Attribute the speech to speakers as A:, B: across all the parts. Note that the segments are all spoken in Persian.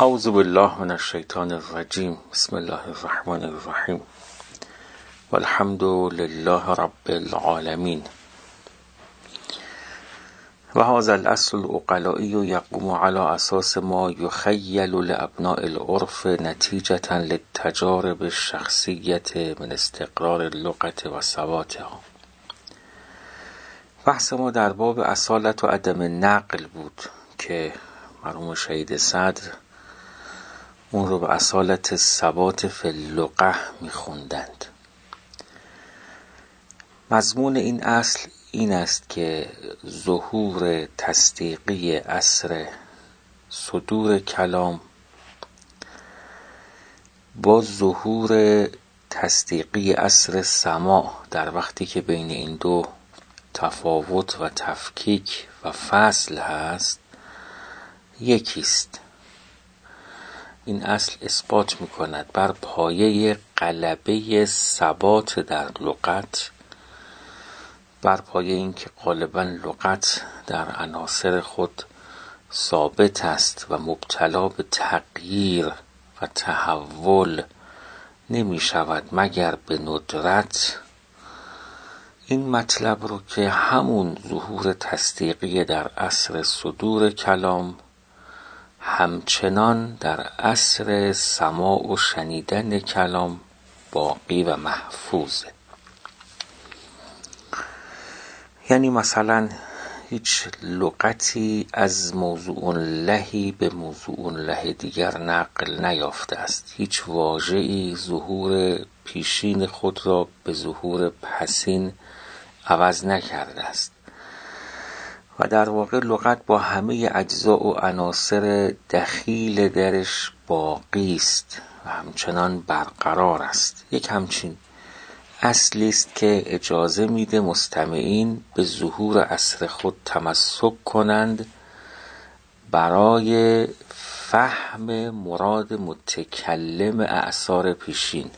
A: اعوذ بالله من الشیطان الرجیم. بسم الله الرحمن الرحیم. والحمد لله رب العالمین. و هذا الاصل العقلائی یقوم على اساس ما یخیل لابناء العرف نتیجة للتجارب الشخصیة من استقرار اللغة و ثباتها. بحث ما در باب اصالت و عدم نقل بود که مرحوم شهید صدر اون رو به اصالت ثبات فی اللغة میخوندند. مضمون این اصل این است که ظهور تصدیقی اثر صدور کلام با ظهور تصدیقی اثر سماع در وقتی که بین این دو تفاوت و تفکیک و فصل هست یکیست. این اصل اثبات می‌کند بر پایه غلبه ثبات در لغت، بر پایه اینکه غالباً لغت در عناصر خود ثابت است و مبتلا به تغییر و تحول نمی شود مگر به ندرت. این مطلب رو که همون ظهور تصدیقی در عصر صدور کلام همچنان در عصر سماع و شنیدن کلام باقی و محفوظه. یعنی مثلا هیچ لغتی از موضوع لهی به موضوع له دیگر نقل نیافته است. هیچ واژه‌ای ظهور پیشین خود را به ظهور پسین عوض نکرده است و در واقع لغت با همه اجزا و عناصر دخیل درش باقی است و همچنان برقرار است. یک همچین اصلی است که اجازه میده مستمعین به ظهور اثر خود تمسک کنند برای فهم مراد متکلم اعصار پیشین.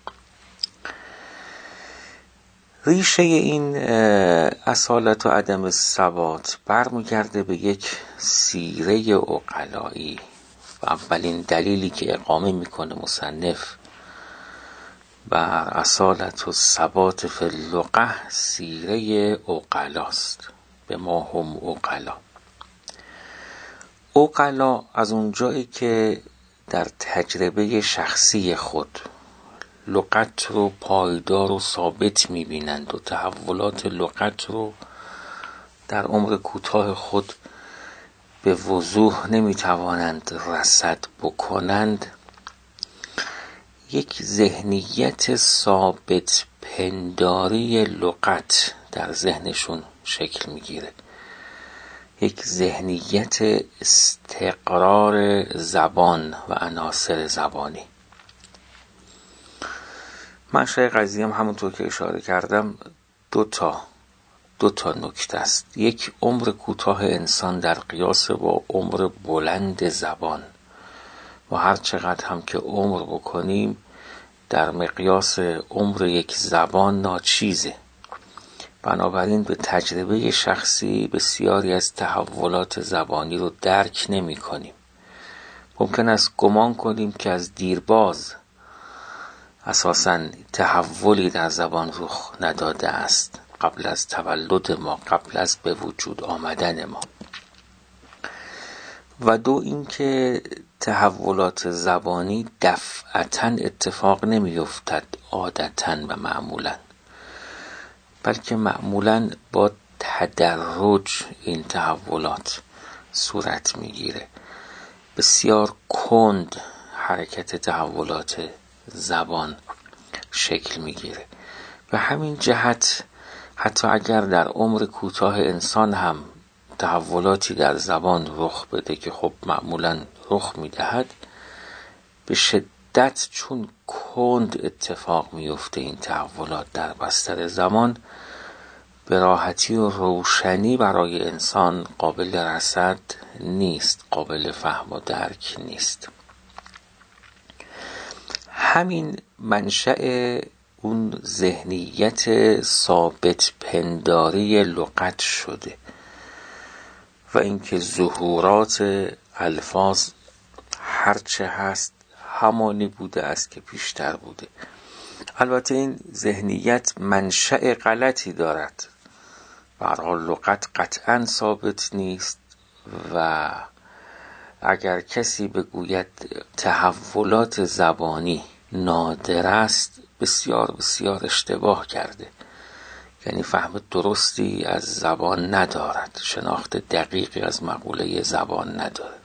A: ریشه این اصالت و عدم ثبات برمیگرده به یک سیره عقلایی و اولین دلیلی که اقامه میکنه مصنف بر اصالت و ثبات فی اللغة سیره عقلاست. به ما هم عقلا. عقلا از اونجایی که در تجربه شخصی خود لغت رو پایدار و ثابت می‌بینند و تحولات لغت رو در عمر کوتاه خود به وضوح نمی‌توانند رصد بکنند، یک ذهنیت ثابت پنداری لغت در ذهنشون شکل می‌گیره. یک ذهنیت استقرار زبان و عناصر زبانی. منشأ قضیه هم همونطور که اشاره کردم دو تا نکته است. یک، عمر کوتاه انسان در قیاس با عمر بلند زبان و هر چقدر هم که عمر بکنیم در مقیاس عمر یک زبان ناچیزه. بنابراین به تجربه شخصی بسیاری از تحولات زبانی رو درک نمی کنیم. ممکن است گمان کنیم که از دیرباز اساساً تحولی در زبان رخ نداده است، قبل از تولد ما، قبل از به وجود آمدن ما. و دو، اینکه تحولات زبانی دفعتاً اتفاق نمی‌افتد عادتاً و معمولاً، بلکه معمولاً با تدرج این تحولات صورت می‌گیره. بسیار کند حرکت تحولات زبان شکل میگیره. به همین جهت حتی اگر در عمر کوتاه انسان هم تحولاتی در زبان رخ بده که خب معمولا رخ میدهد، به شدت چون کند اتفاق میفته این تحولات در بستر زمان، به راحتی و روشنی برای انسان قابل رصد نیست، قابل فهم و درک نیست. همین منشأ اون ذهنیت ثابت پنداری لغت شده و اینکه ظهورات الفاظ هرچه هست همانی بوده است که پیشتر بوده. البته این ذهنیت منشأ غلطی دارد. به هر حال لغت قطعا ثابت نیست و اگر کسی بگوید تحولات زبانی نادر است بسیار بسیار اشتباه کرده، یعنی فهم درستی از زبان ندارد، شناخت دقیقی از مقوله زبان ندارد،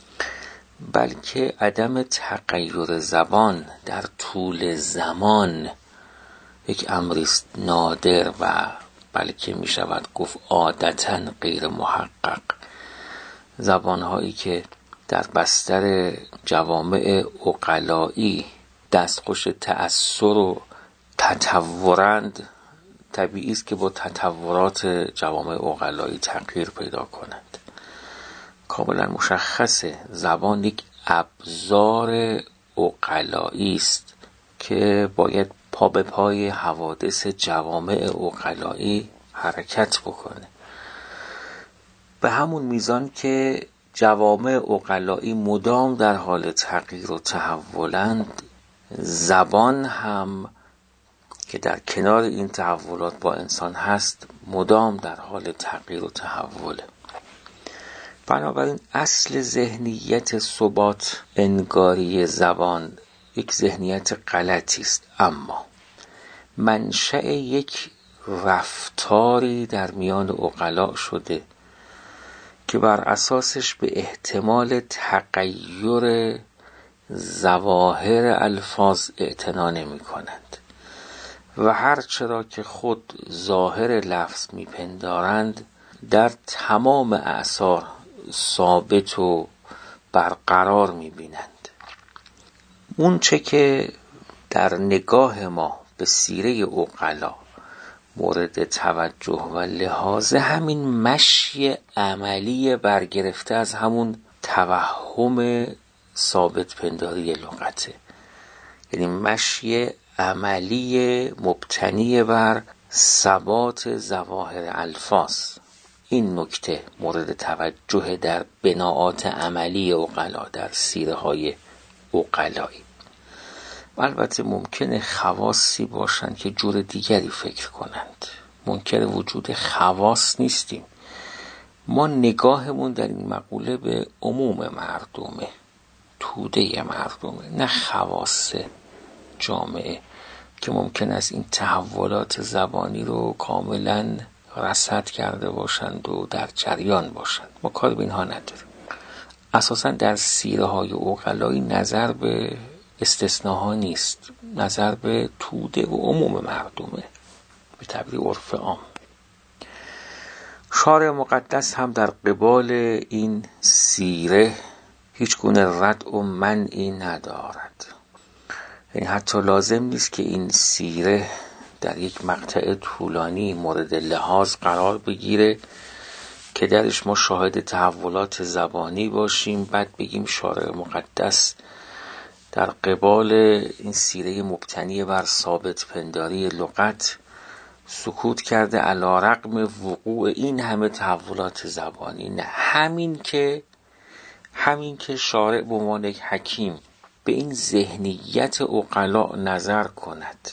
A: بلکه عدم تغییر زبان در طول زمان یک امری است نادر و بلکه می شود گفت عادتاً غیر محقق. زبانهایی که در بستر جوامع عقلایی دستخوش تأثیر و تطورند، طبیعی است که با تطورات جوامع عقلایی تغییر پیدا کنند. کاملا مشخصه زبان یک ابزار عقلایی است که باید پا به پای حوادث جوامع عقلایی حرکت بکنه. به همون میزان که جوامع عقلایی مدام در حال تغییر و تحولند، زبان هم که در کنار این تحولات با انسان هست مدام در حال تغییر و تحوله. بنابراین اصل ذهنیت ثبات انگاری زبان یک ذهنیت غلطی است، اما منشأ یک رفتاری در میان عقلا شده که بر اساسش به احتمال تغییر ظواهر الفاظ اعتنا نمی کنند و هر چرا که خود ظاهر لفظ می پندارند در تمام اعصار ثابت و برقرار می بینند. اون چه که در نگاه ما به سیره عقلا مورد توجه و لحاظ همین مشی عملی برگرفته از همون توهم ثابت پنداری لغته، یعنی مشی عملی مبتنی بر ثبات ظواهر الفاظ. این نکته مورد توجه در بناءات عملی عقلا در سیره های عقلایی. البته ممکنه خواصی باشند که جور دیگری فکر کنند، منکر وجود خواص نیستیم. ما نگاهمون در این مقوله به عموم مردمه، توده مردمه، نه خواص جامعه که ممکن است این تحولات زبانی رو کاملا رصد کرده باشند و در جریان باشند. ما کار به اینها نداریم. اساسا در سیره های عقلایی نظر به استثناها نیست، نظر به توده و عموم مردمه، به تعبیر عرف عام. شارع مقدس هم در قبال این سیره هیچ گونه رد و منعی ندارد. یعنی حتی لازم نیست که این سیره در یک مقطع طولانی مورد لحاظ قرار بگیره که درش ما شاهد تحولات زبانی باشیم، بعد بگیم شارع مقدس در قبال این سیره مبتنی بر ثابت پنداری لغت سکوت کرده علی رغم وقوع این همه تحولات زبانی. نه، همین که شارع به عنوان یک حکیم به این ذهنیت عقلا نظر کند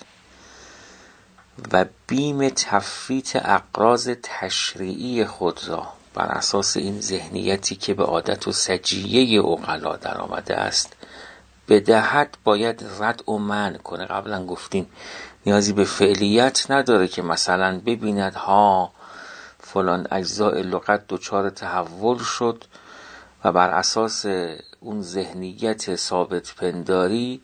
A: و بیم تفویت اغراض تشریعی خود را بر اساس این ذهنیتی که به عادت و سجیه عقلا در آمده است بدهد، باید رد و منع کنه. قبلا گفتیم نیازی به فعلیت نداره که مثلا ببیند ها فلان اجزاء لغت دچار تحول شد و بر اساس اون ذهنیت ثابت پنداری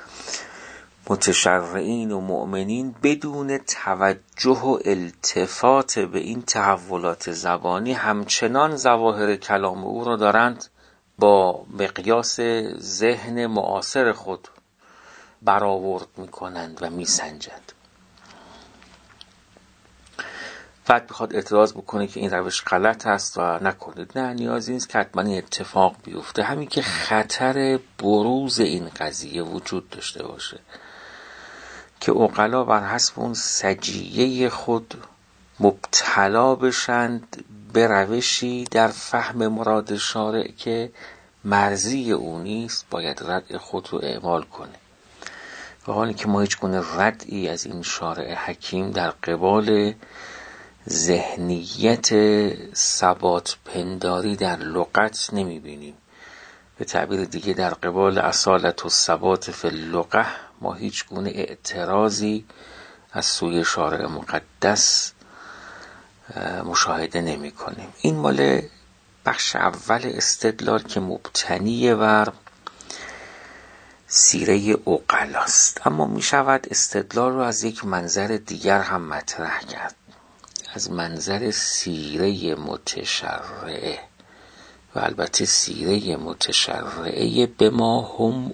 A: متشرعین و مؤمنین بدون توجه و التفات به این تحولات زبانی همچنان ظواهر کلام او را دارند با مقیاس ذهن معاصر خود برآورد می‌کنند و می‌سنجند. بعد بخواد اعتراض بکنه که این روش غلط است و نکنید. نه، نیازی نیست که حتما این اتفاق بیفته. همین که خطر بروز این قضیه وجود داشته باشه که عقلا بر حسب اون سجیه خود مبتلا بشند به روشی در فهم مراد شارع که مرزی او نیست باید رد خود رو اعمال کنه. و حالی که ما هیچ گونه ردی از این شارع حکیم در قبال ذهنیت ثبات پنداری در لغت نمیبینیم، به تعبیر دیگه در قبال اصالت و ثبات فی اللغة ما هیچ گونه اعتراضی از سوی شارع مقدس مشاهده نمی کنیم. این مال بخش اول استدلال که مبتنی بر سیره عقلاست. اما می شود استدلال رو از یک منظر دیگر هم مطرح کرد، از منظر سیره متشرعه، و البته سیره متشرعه به ما هم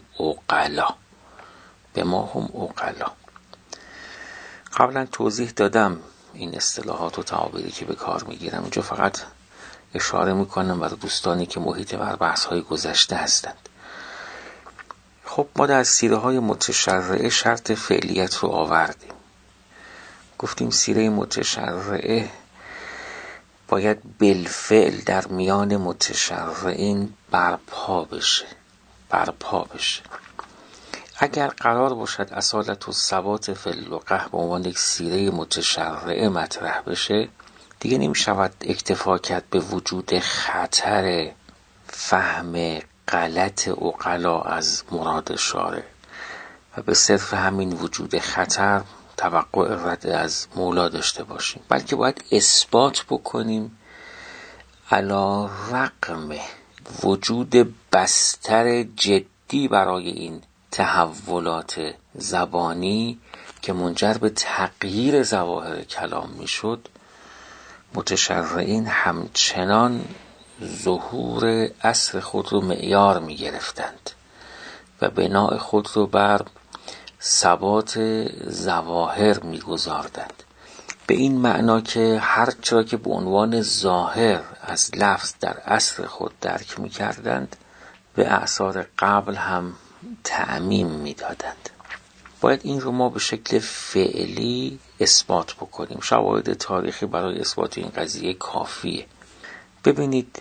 A: عقلا. قبلا توضیح دادم این اصطلاحات و تعابیری که به کار میگیرم، اینجا فقط اشاره میکنم برای دوستانی که محیط بر بحث های گذشته هستند. خب ما در سیره های متشرعه شرط فعلیت رو آوردیم، گفتیم سیره متشرعه باید بالفعل در میان متشرعین برپا بشه. اگر قرار باشد اصالت و ثبات فی اللغة به عنوان یک سیره متشرعه مطرح بشه، دیگه نمی شود اکتفا کرد به وجود خطر فهم غلط عقلا از مراد شارع و به صرف همین وجود خطر توقع رد از مولا داشته باشیم، بلکه باید اثبات بکنیم علی رغم وجود بستر جدی برای این تحولات زبانی که منجر به تغییر ظواهر کلام میشد، متشرعین همچنان ظهور عصر خود رو معیار می گرفتند و بناء خود رو بر ثبات ظواهر می گذاردند، به این معنا که هر چرا که به عنوان ظاهر از لفظ در عصر خود درک می کردند به اعصار قبل هم تعمیم می دادند. باید این رو ما به شکل فعلی اثبات بکنیم. شواهد تاریخی برای اثبات این قضیه کافیه. ببینید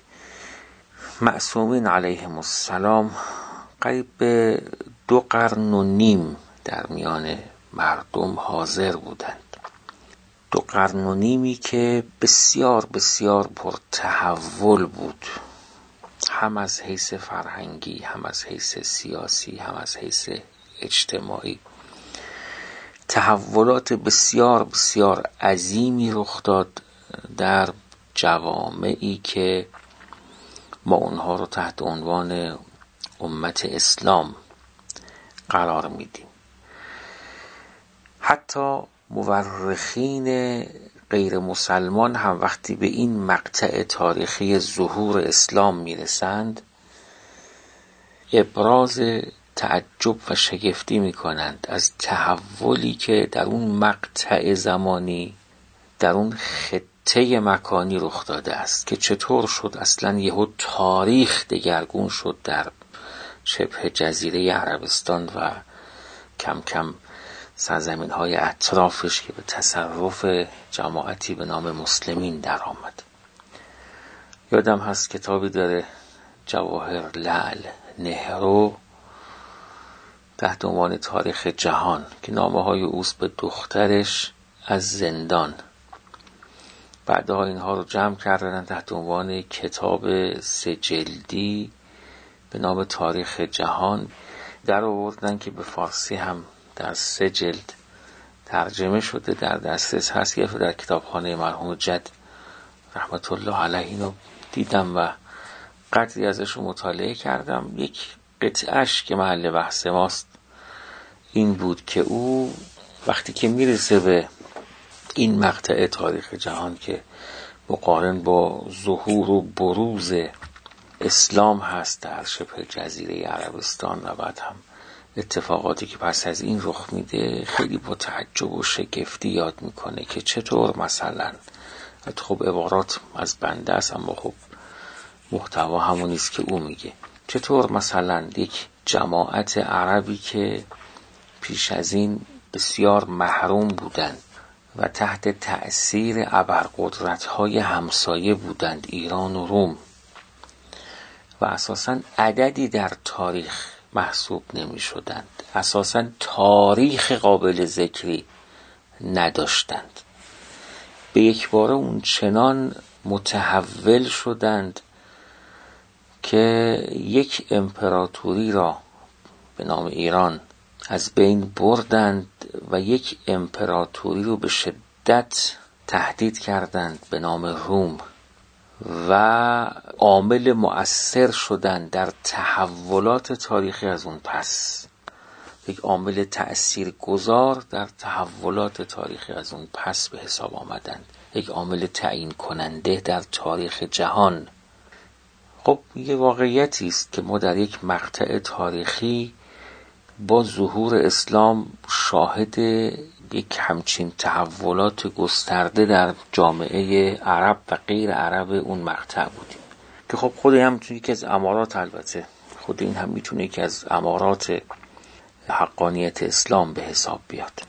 A: معصومین علیهم السلام قریب به 2 قرن و نیم در میان مردم حاضر بودند. 2 قرن و نیمی که بسیار بسیار پر تحول بود، هم از حیث فرهنگی، هم از حیث سیاسی، هم از حیث اجتماعی. تحولات بسیار بسیار عظیمی رخ داد در جوامعی که ما اونها رو تحت عنوان امت اسلام قرار میدیم. حتی مورخین غیر مسلمان هم وقتی به این مقطع تاریخی ظهور اسلام میرسند ابراز تعجب و شگفتی میکنند از تحولی که در اون مقطع زمانی در اون خطه مکانی رخ داده است که چطور شد اصلا یهو تاریخ دگرگون شد در شبه جزیره عربستان و کم کم سرزمین های اطرافش که به تصرف جماعتی به نام مسلمین در آمد. یادم هست کتابی داره جواهر لعل نهرو تحت عنوان تاریخ جهان که نامه های اوست به دخترش از زندان، بعدها اینها رو جمع کردن تحت عنوان کتاب 3 جلدی به نام تاریخ جهان در آوردن که به فارسی هم در 3 جلد ترجمه شده، در دسترس هست. یه در کتابخانه مرحوم جد رحمت الله علیه اینو دیدم و قدری ازش رو مطالعه کردم. یک قطعش که محل بحث ماست این بود که او وقتی که میرسه به این مقطع تاریخ جهان که مقارن با ظهور و بروز اسلام هست در شبه جزیره عربستان و بعد هم اتفاقاتی که پس از این رخ میده، خیلی با تعجب و شگفتی یاد میکنه که چطور مثلا، خب عبارات از بنده است اما خب محتوا همونیست که او میگه، چطور مثلا یک جماعت عربی که پیش از این بسیار محروم بودند و تحت تأثیر ابرقدرت‌های همسایه بودند، ایران و روم، و اساساً عددی در تاریخ محسوب نمی شدند، اساساً تاریخ قابل ذکری نداشتند. به یک باره اون چنان متحول شدند که یک امپراتوری را به نام ایران از بین بردند و یک امپراتوری رو به شدت تهدید کردند به نام روم و عامل مؤثر شدند در تحولات تاریخی از اون پس. یک عامل تأثیرگذار در تحولات تاریخی از اون پس به حساب آمدند، یک عامل تعیین کننده در تاریخ جهان. خب یه واقعیتی است که ما در یک مقطع تاریخی با ظهور اسلام شاهد یک همچین تحولات گسترده در جامعه عرب و غیر عرب اون مقطع بودیم که خب خود هم میتونه یکی از امارات، البته خود این هم میتونه یکی از امارات حقانیت اسلام به حساب بیاد.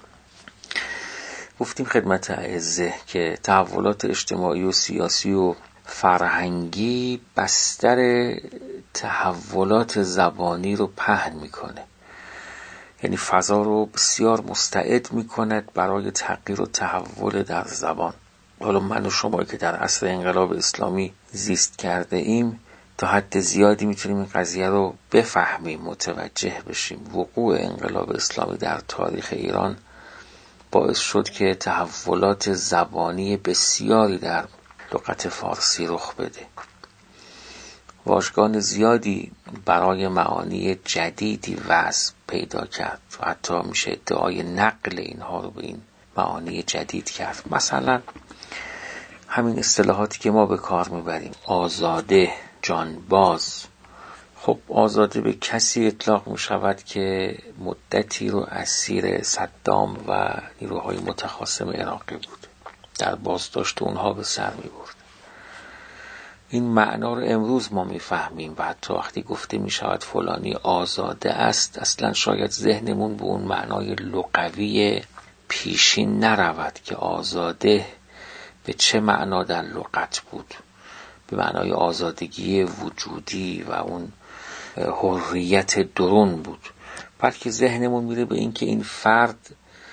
A: گفتیم خدمت اعزه که تحولات اجتماعی و سیاسی و فرهنگی بستر تحولات زبانی رو پهن میکنه، یعنی فضا رو بسیار مستعد میکند برای تغییر و تحول در زبان. حالا من و شما که در عصر انقلاب اسلامی زیست کرده ایم تا حد زیادی میتونیم این قضیه رو بفهمیم، متوجه بشیم. وقوع انقلاب اسلامی در تاریخ ایران باعث شد که تحولات زبانی بسیاری در لغت فارسی رخ بده. واژگان زیادی برای معانی جدیدی وضع پیدا کرد و حتی میشه ادعای نقل اینها رو به این معانی جدید کرد. مثلا همین اصطلاحاتی که ما به کار میبریم، آزاده، جانباز. خب آزاده به کسی اطلاق میشود که مدتی رو اسیر صدام و نیروهای متخاصم عراقی بود، در بازداشت اونها به سر میبرد. این معنا رو امروز ما میفهمیم و حتی وقتی گفته میشود فلانی آزاده است، اصلا شاید ذهنمون به اون معنای لغوی پیشین نرود که آزاده به چه معنا در لغت بود، به معنای آزادگی وجودی و اون حریت درون بود، بلکه ذهنمون میره به این که این فرد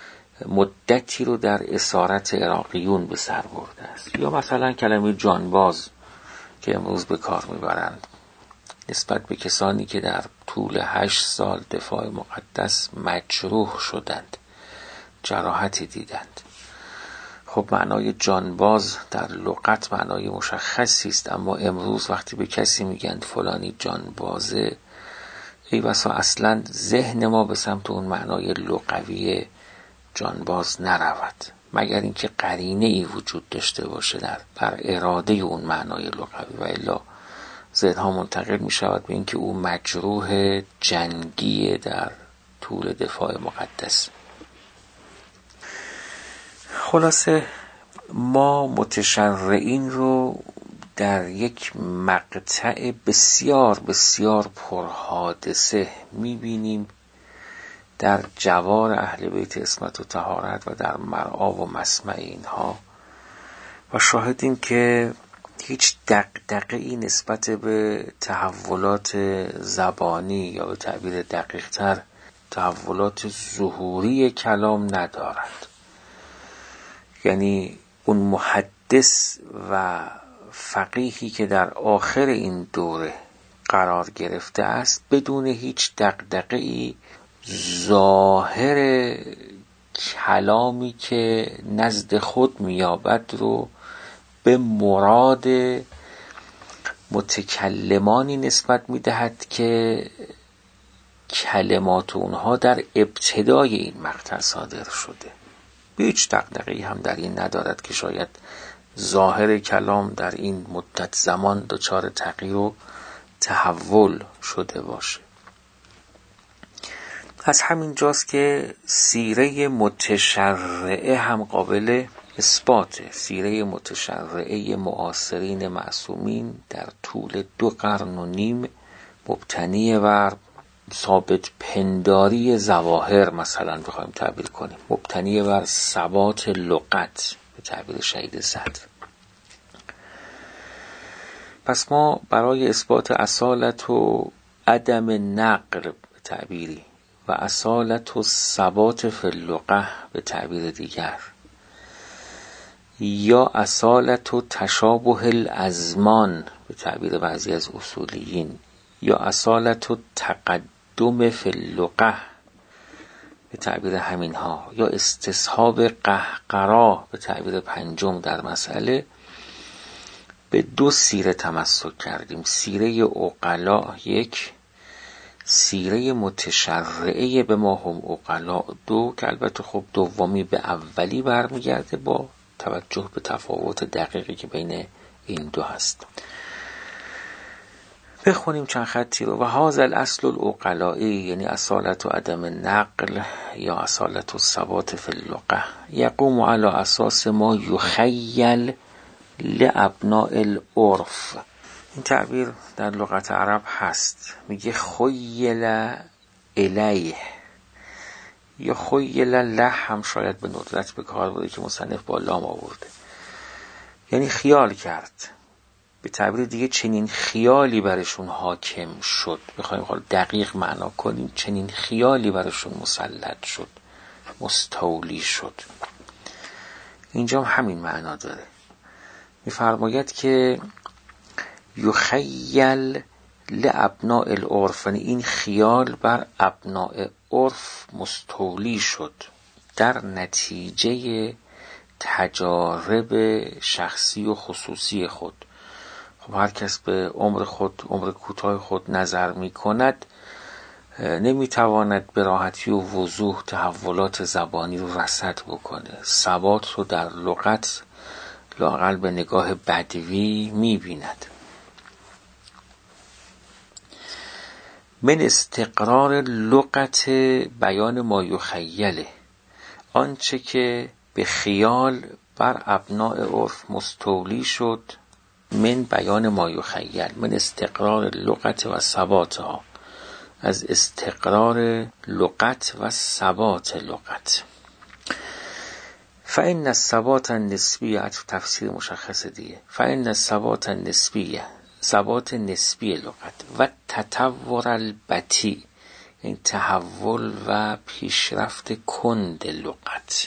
A: مدتی رو در اسارت عراقیون به سر برده است. یا مثلا کلمه جانباز که امروز به کار میبرند نسبت به کسانی که در طول 8 سال دفاع مقدس مجروح شدند، جراحتی دیدند. خب معنای جانباز در لغت معنای مشخصی است، اما امروز وقتی به کسی میگن فلانی جانبازه، ای بسا اصلا ذهن ما به سمت اون معنای لغوی جانباز نرود، مگر اینکه قرینه ای وجود داشته باشه بر اراده اون معنای لغوی، و الا ذهن ها منتقل می شود به اینکه او مجروح جنگی در طول دفاع مقدس. خلاصه ما متشرعین رو در یک مقطع بسیار بسیار پرحادثه میبینیم در جوار اهل بیت عصمت و طهارت و در مرعا و مسمع اینها، و شاهدیم که هیچ دغدغه‌ای نسبت به تحولات زبانی یا به تعبیر دقیق‌تر تحولات ظهوری کلام ندارد. یعنی اون محدث و فقیهی که در آخر این دوره قرار گرفته است بدون هیچ دغدغه‌ای ظاهر کلامی که نزد خود میابد رو به مراد متکلمانی نسبت میدهد که کلمات اونها در ابتدای این مقطع صادر شده. هیچ دغدغه‌ای هم در این ندارد که شاید ظاهر کلام در این مدت زمان دچار تغییر و تحول شده باشه. از همین جاست که سیره متشرعه هم قابل اثباته. سیره متشرعه معاصرین معصومین در طول 2.5 قرن مبتنی بر ثابت پنداری ظواهر، مثلا بخوایم تعبیر کنیم مبتنی بر ثبات لغت به تعبیر شهید صدر. پس ما برای اثبات اصالت و عدم نقل به تعبیری و اصالت و ثبات فی اللغة به تعبیر دیگر، یا اصالت و تشابه الازمان به تعبیر بعضی از اصولیین، یا اصالت و تقدم فی اللغة به تعبیر همین ها، یا استصحاب قهقرا به تعبیر پنجم در مسئله، به دو سیره تمسک کردیم. سیره عقلا یک، سیره متشرعه به ما هم عقلا دو، که البته خب دومی به اولی برمیگرده با توجه به تفاوت دقیقی که بین این دو هست. بخونیم چند خطی رو. و هذا الاصل العقلائی، یعنی اصالت و عدم نقل یا اصالت و ثبات فی اللغة، یقوم علی اساس ما یخیل لابناء العرف. این تعبیر در لغت عرب هست، میگه خیل الیه یا خیل له، هم شاید به ندرت به کار بوده که مصنف با لام آورده، یعنی خیال کرد. به تعبیر دیگه چنین خیالی برشون حاکم شد، بخوایم حال دقیق معنا کنیم، چنین خیالی برشون مسلط شد، مستولی شد. اینجا همین معنا داره. میفرماید که یخیل لابناء العرف، یعنی این خیال بر ابناء عرف مستولی شد در نتیجه تجارب شخصی و خصوصی خود. خب هر کس به عمر کوتاه خود نظر می کند، نمیتواند به راحتی و وضوح تحولات زبانی رو رصد بکنه. ثبات رو در لغت لااقل به نگاه بدوی می بیند. من استقرار لغت بیان ما یخیله، آنچه که به خیال بر ابناء عرف مستولی شد، من بیان ما یخیل، من استقرار لغت و ثباتها، از استقرار لغت و ثبات لغت. فإن الثبات النسبی، تفسیر مشخص دیگه، فإن الثبات النسبی، ثبات نسبی لغت، و تطور البطیء، این تحول و پیشرفت کند لغت،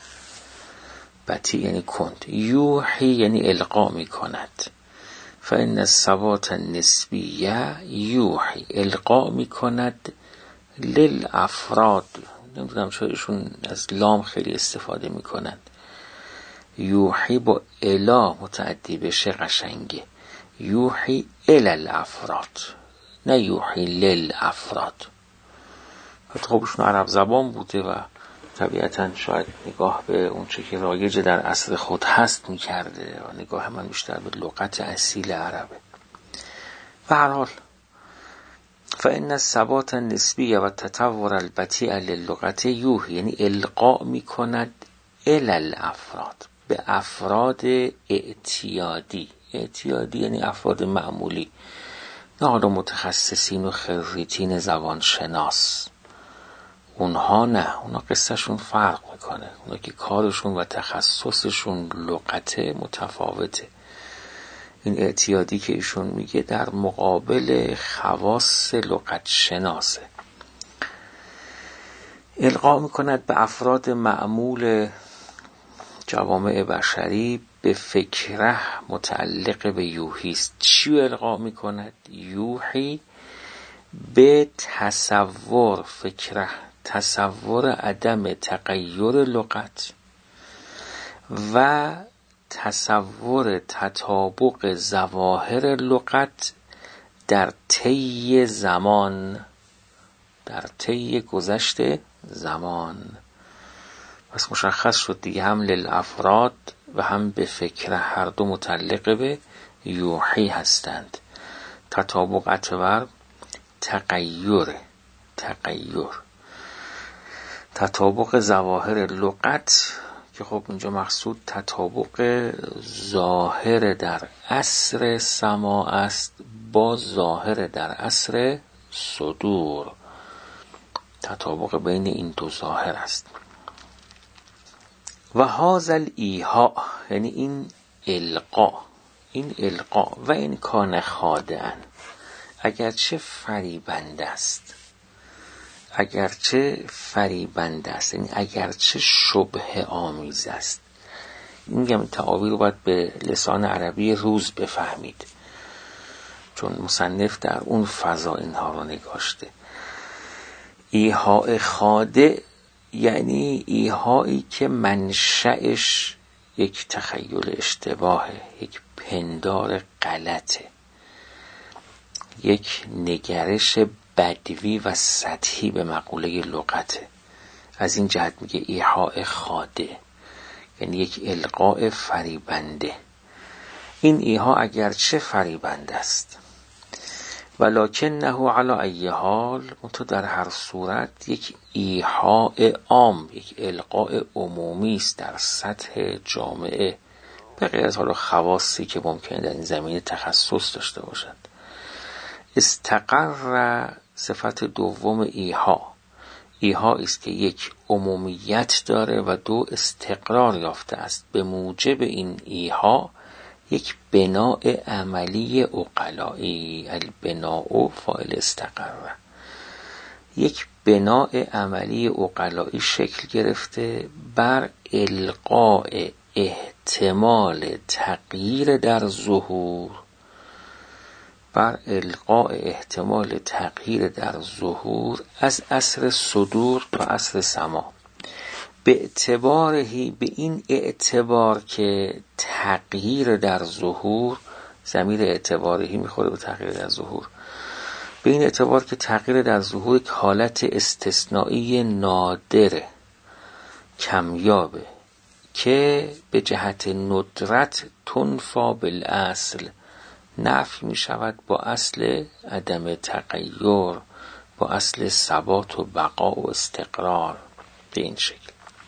A: بطیء یعنی کند، یوحی یعنی القا می کند. فإن الثبات النسبی یوحی، القا می کند للافراد. نمیدونم چرا ایشون از لام خیلی استفاده می کنند. یوحی با الا متعدی بشه قشنگه، یوحی الی الافراد، نه یوحی للافراد. خب ایشون عرب زبان بوده و طبیعتاً شاید نگاه به اون چه که رایج در عصر خود هست می‌کرده و نگاه من بیشتر به لغت اصیل عربه. به هر حال فإن الثبات النسبی و تطور البطیء للغت یوحی، یعنی القا می‌کند الی الافراد، به افراد اعتیادی. اعتیادی یعنی افراد معمولی، نه حالا متخصصین و خریطین زبان شناس. اونها نه، اونها قصهشون فرق میکنه، اونها که کارشون و تخصصشون لغته متفاوته. این اعتیادی که ایشون میگه در مقابل خواص لغت شناسه. القا میکند به افراد معمول جوامع بشری، به فکره متعلق به یوحی است. چی القا میکند؟ یوحی به تصور، فکره تصور عدم تغییر لغت و تصور تطابق ظواهر لغت در طی زمان، در طی گذشت زمان. پس مشخص شد دیگه، هم للافراد و هم به فکر هر دو متعلق به یوحی هستند. تطابق اعتبار تغییر، تطابق ظواهر لغت که خب اینجا مقصود تطابق ظاهر در عصر سماع است با ظاهر در عصر صدور. تطابق بین این دو ظاهر است. و هذا الایحاء، یعنی این القا، این القا و این کان خادعا، اگرچه فریبنده است، یعنی اگرچه شبهه آمیز است. این تعابیر رو باید به لسان عربی روز بفهمید، چون مصنف در اون فضا اینها رو نگاشته. ایحاء خادع یعنی ایحایی که منشأش یک تخیل اشتباهه، یک پندار غلطه، یک نگرش بدوی و سطحی به مقوله لغته. از این جهت میگه ایحاء خادع، یعنی یک القاء فریبنده. این ایحاء اگرچه فریبنده است، ولکنه علی ای حال، منتها در هر صورت یک ایحاء عام، یک القاء عمومی است در سطح جامعه، به غیر از حالا خواصی که ممکنه در این زمینه تخصص داشته باشد. استقر صفت دوم ایحاء است که یک عمومیت داره و دو استقرار یافته است. به موجب این ایحاء یک بناء عملی عقلائی، البناء فاعل استقر، یک بناء عملی عقلائی شکل گرفته بر القاء احتمال تغییر در ظهور، از عصر صدور تا عصر سما. به اعتبارهی، به این اعتبار که تغییر در ظهور، ضمیر اعتبارهی میخوره به تغییر در ظهور، به این اعتبار که تغییر در ظهور یک حالت استثنایی نادره، کمیابه، که به جهت ندرت تنفا بالاصل، نفی می شود با اصل عدم تغییر، با اصل ثبات و بقا و استقرار. به این شکل.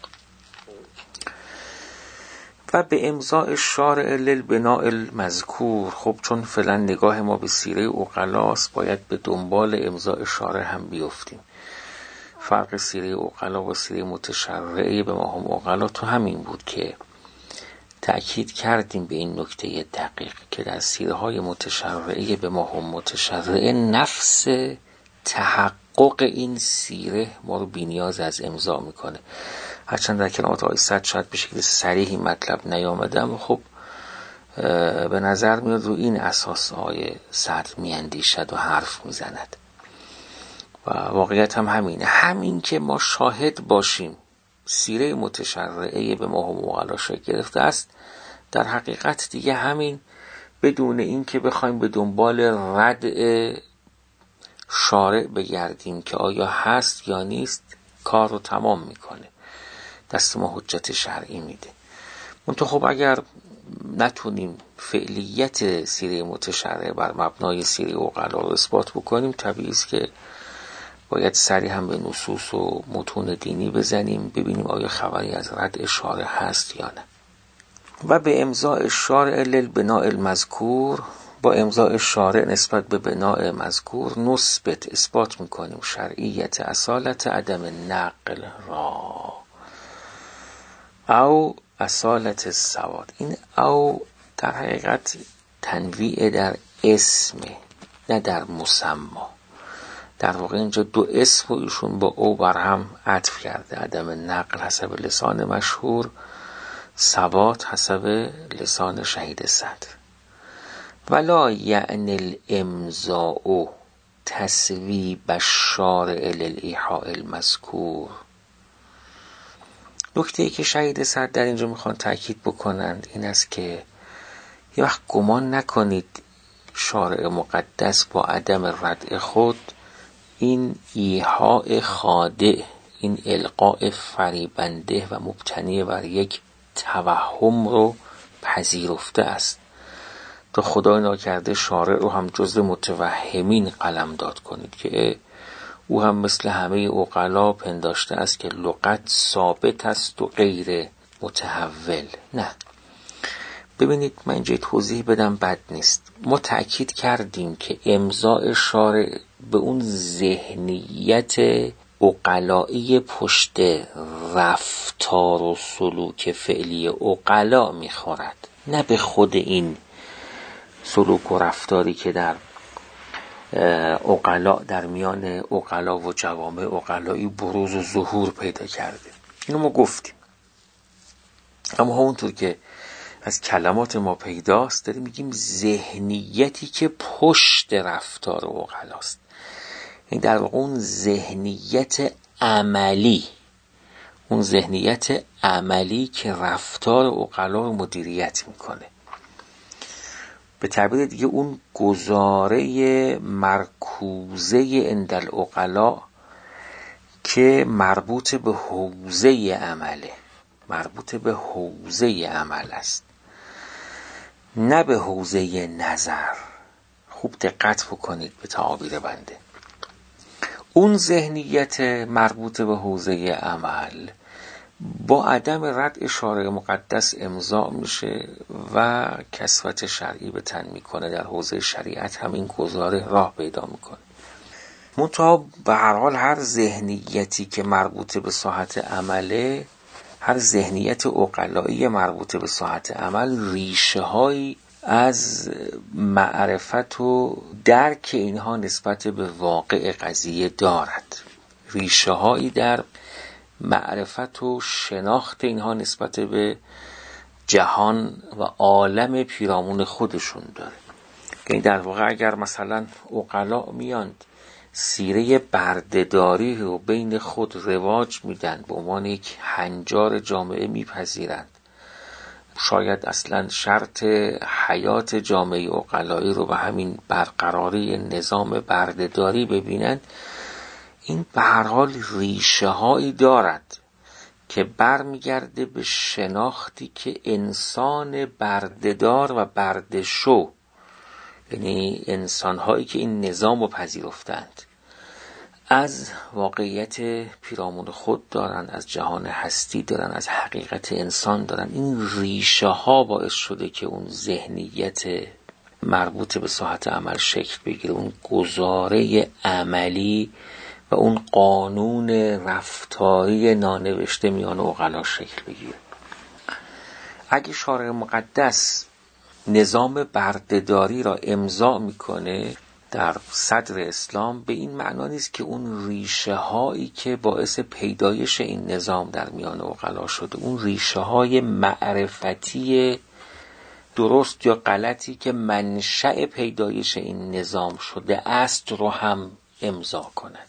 A: و به امضاء شارع للبناء المذکور، خب چون فعلا نگاه ما به سیره عقلاست، باید به دنبال امضاء شارع هم بیفتیم. فرق سیره عقلا و سیره متشرعه به ما هم عقلا تو همین بود که تأکید کردیم به این نکته دقیق که در سیره های متشرعه به ما هم متشرعه نفس تحقق این سیره ما رو بی‌نیاز از امضا میکنه. هرچند در کلمات آقای سعد شاید به شکل صریحی مطلب نیامده، اما خب به نظر میاد رو این اساس آقای سعد میاندیشد و حرف میزند و واقعیت هم همینه. همین که ما شاهد باشیم سیره متشرعه به ما هم عقلا شکل گرفته است، در حقیقت دیگه همین بدون این که بخوایم به دنبال رد شارع بگردیم که آیا هست یا نیست، کار رو تمام میکنه، دست ما حجت شرعی میده. منتها خب اگر نتونیم فعلیت سیره متشرعه بر مبنای سیره عقلا رو اثبات بکنیم، طبیعی است که باید سری هم به نصوص و متون دینی بزنیم، ببینیم آیا خبری از رد شارع هست یا نه. و به امضاء شارع للبناء المذکور، با امضاء شارع نسبت به بناء مذکور نثبت، اثبات میکنیم شرعیت اصالت عدم نقل را او اصالت السواد. این او در حقیقت تنویع در اسم نه در مسما. در واقع اینجا دو اسم و ایشون با او بر هم عطف کرده، عدم نقل حسب لسان مشهور، ثبات حسب لسان شهید صدر. ولا یعنی الامضاء تسویب الشارع للایحاء المذکور. نکته‌ای که شهید صدر در اینجا میخوان تاکید بکنند این است که یه وقت گمان نکنید شارع مقدس با عدم ردع خود این ایحاء خادع، این القاء فریبنده و مبتنی بر یک توهم رو پذیرفته است تا خدای ناکرده شارع رو هم جزو متوهمین قلمداد کنید که او هم مثل همه عقلا پنداشته است که لغت ثابت است و غیر متحول. نه، ببینید من اینجا توضیح بدم بد نیست. ما تأکید کردیم که امضاء شارع به اون ذهنیت عقلائی پشت رفتار و سلوک فعلی عقلا میخورد، نه به خود این سلوک و رفتاری که در عقلا، در میان عقلا و جوامع عقلایی بروز و ظهور پیدا کرده. اینو ما گفتیم. اما همونطور که از کلمات ما پیداست داریم میگیم ذهنیتی که پشت رفتار عقلاست. این در واقع اون ذهنیت عملی، اون ذهنیت عملی که رفتار عقلا رو مدیریت میکنه. به تعبیر دیگه اون گزاره مرکوزه عند العقلا که مربوط به حوزه عمله، مربوط به حوزه عمل است، نه به حوزه نظر. خوب دقت بکنید به تعابیر بنده. اون ذهنیت مربوط به حوزه عمل با عدم رد شارع مقدس امضا میشه و کسوت شرعی به تن میکنه. در حوزه شریعت هم این گزاره راه پیدا میکنه. منتها به هر حال هر ذهنیتی که مربوط به ساحت عمله، هر ذهنیت عقلایی مربوط به ساحت عمل، ریشه هایی از معرفت و درک اینها نسبت به واقع قضیه دارد. ریشه هایی در معرفت و شناخت اینها نسبت به جهان و عالم پیرامون خودشون داره. یعنی در واقع اگر مثلا عقلا میاند سیره بردهداری رو بین خود رواج میدن، به عنوان یک هنجار جامعه میپذیرند، شاید اصلا شرط حیات جامعه عقلایی رو به همین برقراری نظام بردهداری ببینند، این به هر حال ریشه هایی دارد که برمیگرده به شناختی که انسان بردهدار و بردهشو، یعنی انسان هایی که این نظام رو پذیرفتند، از واقعیت پیرامون خود دارن، از جهان هستی دارن، از حقیقت انسان دارن. این ریشه ها باعث شده که اون ذهنیت مربوط به ساحت عمل شکل بگیره، اون گزاره عملی و اون قانون رفتاری نانوشته میان عقلا شکل بگیره. اگه شارع مقدس نظام بردهداری را امضا میکنه در صدر اسلام، به این معنا نیست که اون ریشه هایی که باعث پیدایش این نظام در میان عقلا شده، اون ریشه های معرفتی درست یا غلطی که منشأ پیدایش این نظام شده است رو هم امضا کند،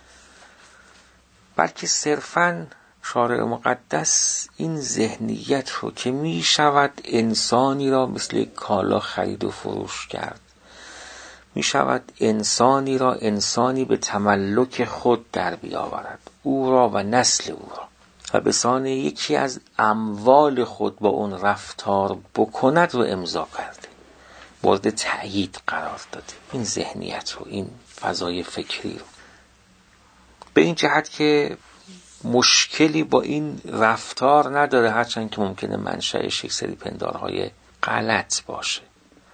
A: بلکه صرفاً شارع مقدس این ذهنیت رو که می شود انسانی را مثل کالا خرید و فروش کرد، می شود انسانی را انسانی به تملک خود در بیاورد، او را و نسل او را، و به سان یکی از اموال خود با اون رفتار بکند رو امضا کرده، مورد تأیید قرار داده. این ذهنیت رو، این فضای فکری رو، به این جهت که مشکلی با این رفتار نداره، هرچند که ممکنه منشأش یک سری پندارهای غلط باشه.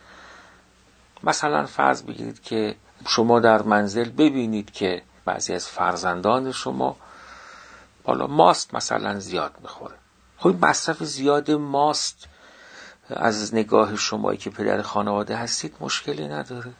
A: مثلا فرض بگیرید که شما در منزل ببینید که بعضی از فرزندان شما بالا ماست مثلا زیاد میخوره. خب مصرف زیاد ماست از نگاه شمایی که پدر خانواده هستید مشکلی نداره،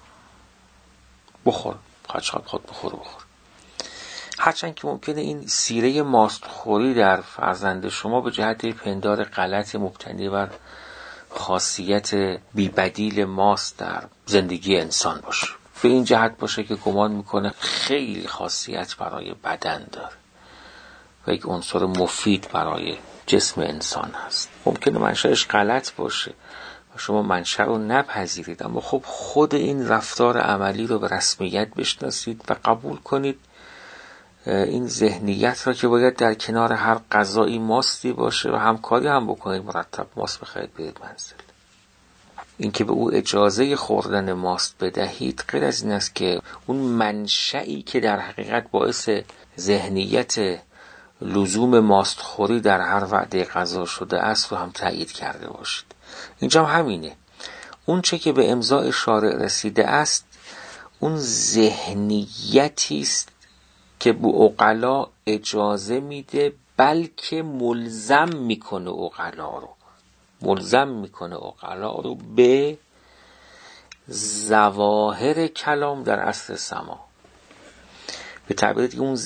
A: بخور، خود بخور. هرچند که ممکنه این سیره ماست خوری در فرزند شما به جهت پندار غلط مبتنی بر خاصیت بی‌بدیل ماست در زندگی انسان باشه، به این جهت باشه که گمان میکنه خیلی خاصیت برای بدن داره و یک عنصر مفید برای جسم انسان هست. ممکنه منشأش غلط باشه و شما منشأ رو نپذیرید، اما خب خود این رفتار عملی رو به رسمیت بشناسید و قبول کنید. این ذهنیت را که باید در کنار هر غذایی ماستی باشه و همکاری هم بکنید، مرتب ماست بخرید برید منزل. این که به او اجازه خوردن ماست بدهید غیر از این است که اون منشئی که در حقیقت باعث ذهنیت لزوم ماست خوری در هر وعده غذا شده است رو هم تأیید کرده باشید. اینجا هم همینه. اون چه که به امضای شارع رسیده است اون ذهنیتی است که به عقلا اجازه میده، بلکه ملزم میکنه عقلا رو به ظواهر کلام در عصر سما. به تعبیر دیگه اون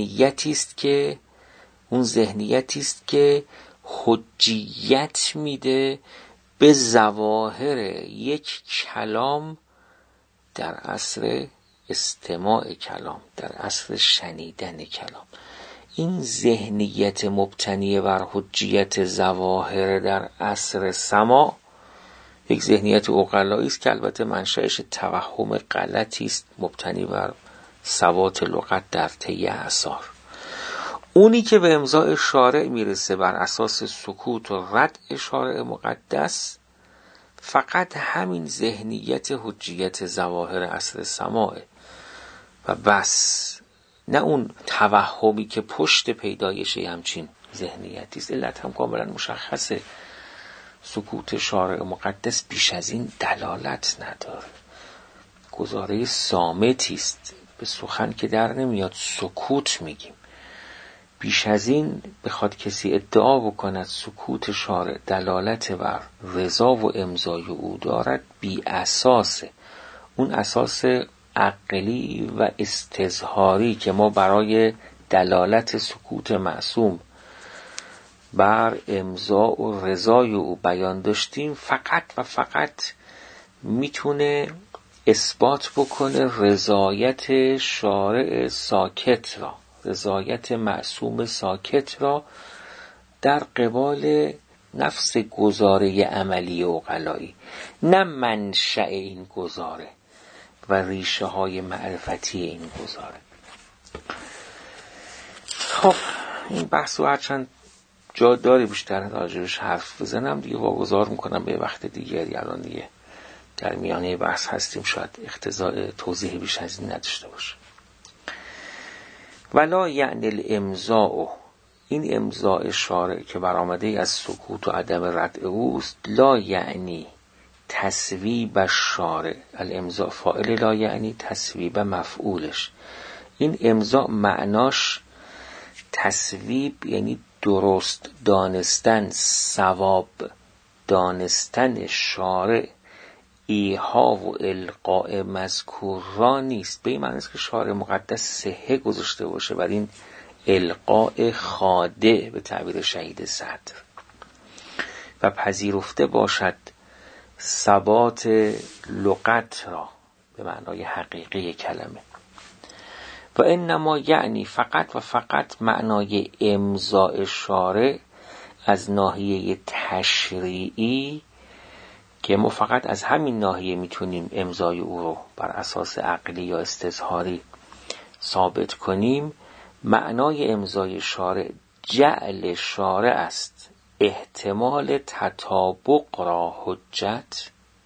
A: ذهنیتی است که حجیت میده به ظواهر یک کلام در عصر استماع کلام، در عصر شنیدن کلام. این ذهنیت مبتنی بر حجیت ظواهر در عصر سما یک ذهنیت عقلایی است که البته منشأش توهم غلطی است مبتنی بر سوات لغت در طی اعصار. اونی که به امضاء شارع میرسه بر اساس سکوت و رد شارع مقدس فقط همین ذهنیت حجیت ظواهر عصر سماعه و بس، نه اون توهمی که پشت پیدایش همچین ذهنیتی است. علت هم کاملا مشخصه، سکوت شارع مقدس بیش از این دلالت نداره، گزاره صامتی است، به سخن که در نمیاد سکوت میگیم. بیش از این بخواد کسی ادعا بکند سکوت شارع دلالت بر رضا و امضای او دارد بی اساسه. اون اساس عقلی و استظهاری که ما برای دلالت سکوت معصوم بر امضا و رضای او بیان داشتیم فقط و فقط میتونه اثبات بکنه رضایت شارع ساکت را، رضایت معصوم ساکت را در قبال نفس گزاره عملی عقلایی، نه منشأ این گزاره و ریشه های معرفتی این گزاره. خب این بحث رو هرچند جا داره بیشتر راجبش حرف بزنم دیگه واگذار میکنم به وقت دیگری. الان دیگه در میانه بحث هستیم، شاید اقتضاء توضیح بیش از این نداشته باشه. ولا یعنی الامضاء، این امضاء شارع که برآمده از سکوت و عدم رد اوست، لا یعنی تصویب الشارع، الامضاء فاعل لا یعنی تصویب مفعولش. این امضاء معناش تصویب یعنی درست دانستن، صواب دانستن شارع، ایها و القاء مذکور را نیست. به این معنی است که شارع مقدس صحه گذاشته باشه بر این القاء خاضع به تعبیر شهید صدر و پذیرفته باشد ثبات لغت را به معنای حقیقی کلمه. و انما یعنی فقط و فقط معنای امضاء شارع از ناحیه تشریعی که ما فقط از همین ناحیه میتونیم امضای او رو بر اساس عقلی یا استظهاری ثابت کنیم. معنای امضای شارع جعل شارع است احتمال تطابق را حجت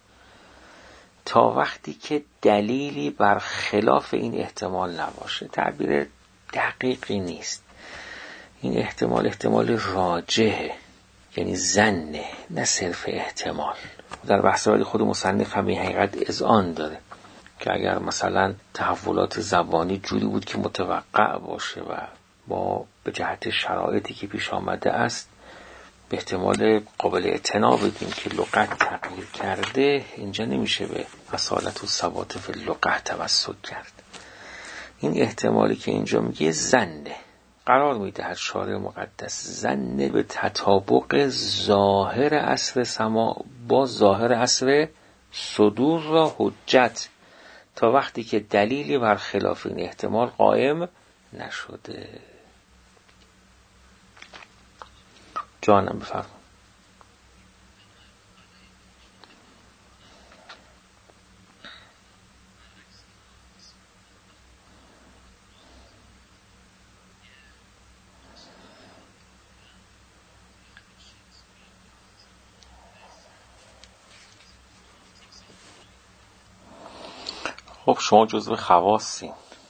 A: تا وقتی که دلیلی بر خلاف این احتمال نباشه. تعبیر دقیقی نیست، این احتمال راجحه، یعنی ظنه، نه صرف احتمال. در بحث ولی خود مصنف همین حقیقت اذعان داره که اگر مثلا تحولات زبانی جوری بود که متوقع باشه و ما به جهت شرایطی که پیش آمده است به احتمال قابل اعتنا بدیم که لغت تغییر کرده، اینجا نمیشه به اصالت و ثبات فی اللغت توسل کرد. این احتمالی که اینجا میگه ظنه، قرار میدهد شارع مقدس ظن به تطابق ظاهر عصر سما با ظاهر عصر صدور را حجت تا وقتی که دلیلی بر خلاف این احتمال قائم نشده. جانم بفرمایید. خب شما جزو خواصین،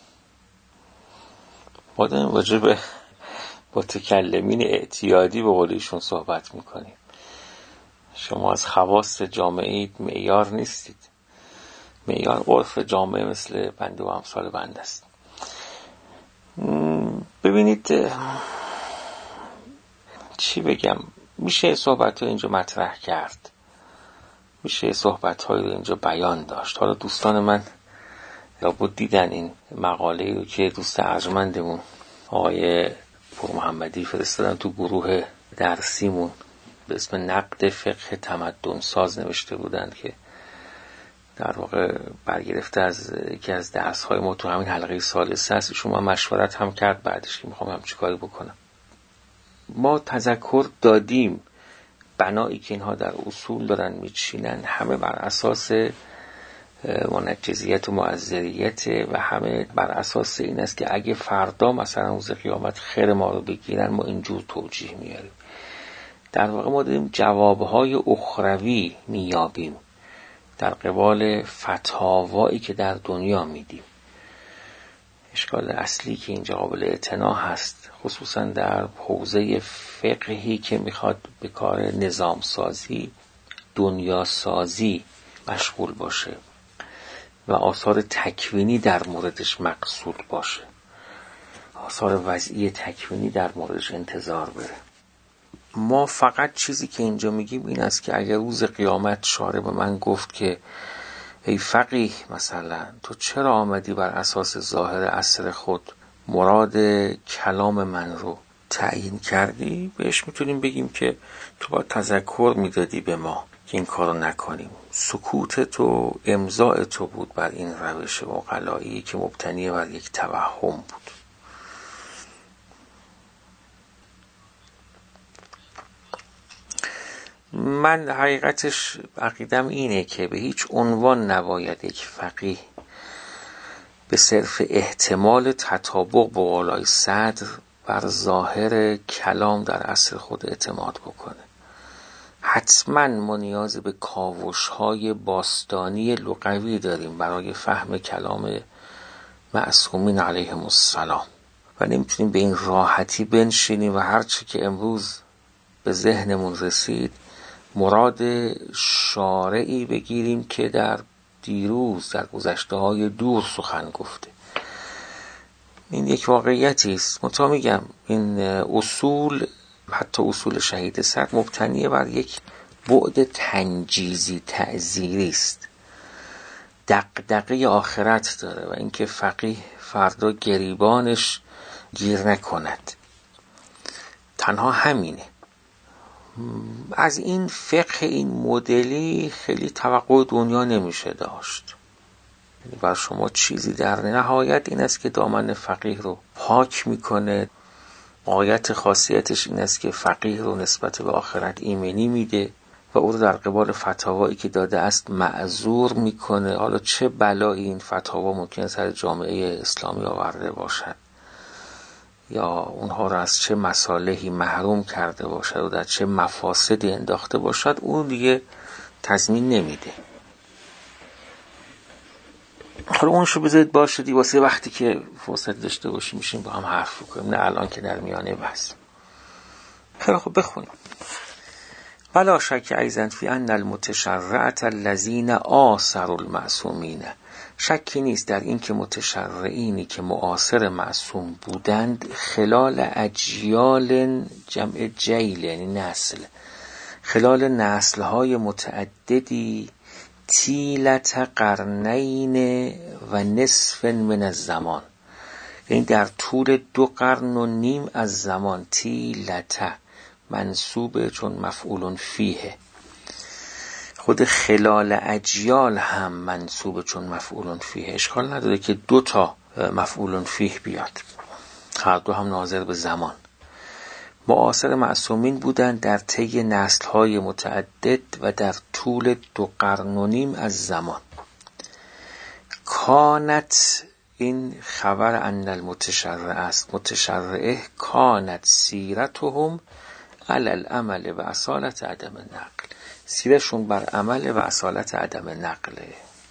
A: ما داریم راجع به متکلمین اعتیادی به قول ایشون صحبت میکنیم. شما از خواص جامعه معیار نیستید. معیار عرف جامعه مثل بنده و امثال بنده است. ببینید چی بگم، میشه صحبت رو اینجا مطرح کرد میشه صحبت‌هایی رو اینجا بیان داشت. حالا دوستان من لابد دیدن این مقاله‌ای رو که دوست ارجمندمون آقای پور محمدی فرستادن تو گروه درسیمون به اسم نقد فقه تمدن ساز نوشته بودن که در واقع برگرفته از یکی از درس‌های ما تو همین حلقه ثالثه است. شما مشورت هم کرد بعدش که میخوام همچی کاری بکنم. ما تذکر دادیم بنایی که اینها در اصول دارن میچینن همه بر اساس منجزیت و معذریت و همه بر اساس این است که اگه فردا مثلا روز قیامت خیر ما رو بگیرن ما اینجور توجیه میاریم. در واقع ما داریم جوابهای اخروی میابیم در قبال فتاوایی که در دنیا میدیم. اشکال اصلی که اینجا قابل اعتنا هست خصوصا در حوزه فقهی که میخواد به کار نظام سازی دنیا سازی مشغول باشه و آثار تکوینی در موردش مقصود باشه، آثار وضعی تکوینی در موردش انتظار بره. ما فقط چیزی که اینجا میگیم این است که اگر روز قیامت شارع به من گفت که ای فقیه مثلا تو چرا آمدی بر اساس ظاهر اثر خود مراد کلام من رو تعیین کردی، بهش میتونیم بگیم که تو باید تذکر میدادی به ما که این کارو نکنیم. سکوت تو امضاء تو بود بر این روش عقلایی که مبتنی بر یک توهم بود. من حقیقتش عقیدم اینه که به هیچ عنوان نباید یک فقیه به صرف احتمال تطابق با قولای صدر بر ظاهر کلام در اصل خود اعتماد بکنه. حتما ما نیاز به کاوش‌های باستانی لغوی داریم برای فهم کلام معصومین علیهم السلام و نمیتونیم به این راحتی بنشینیم و هرچی که امروز به ذهنمون رسید مراد شارعی بگیریم که در دیروز در گذشته‌های دور سخن گفته. این یک واقعیتی است. منتها میگم این اصول، حتی اصول شهید صدر، مبتنی بر یک بعد تنجیزی تعزیری است. دغدغه آخرت داره و اینکه فقیه فردا گریبانش گیر نکند. تنها همینه. از این فقه این مدلی خیلی توقع دنیا نمیشه داشت. یعنی بر شما چیزی در نهایت این است که دامن فقیه رو پاک میکنه. غایت خاصیتش این است که فقیه رو نسبت به آخرت ایمنی میده و او رو در قبال فتاوایی که داده است معذور میکنه. حالا چه بلایی این فتاوا ممکنه سر جامعه اسلامی آورده باشد یا اونها رو از چه مصالحی محروم کرده باشد و در چه مفاسدی انداخته باشد، اون دیگه تضمین نمیده. حالا اونشو بذارید باشه دی واسه وقتی که فرصت داشته باشیم میشیم با هم حرف کنیم، نه الان که در میانه بحث. خیلی خب بخونیم. ولا شک ایضا فی ان المتشرعة الذین آثروا المعصومین. شکی نیست در این که متشرعینی که معاصر معصوم بودند خلال اجیال جمع جیل یعنی نسل، خلال نسل‌های متعددی تیلت قرنین و نصف من الزمان، یعنی در طول 2.5 قرن از زمان. تیلت منصوب چون مفعول فیه، خود خلال اجیال هم منصوب چون مفعول فیه. اشکال نداره که 2 تا مفعول فیه بیاد، هر دو هم ناظر به زمان. معاصر معصومین بودند در طی نسل‌های متعدد و در طول 2.5 قرن از زمان. کانت، این خبر ان المتشرع است، متشرعه، کانت سیرتهم علی العمل و اصالت عدم نقل، سیرشون بر عمل و اصالت عدم نقله.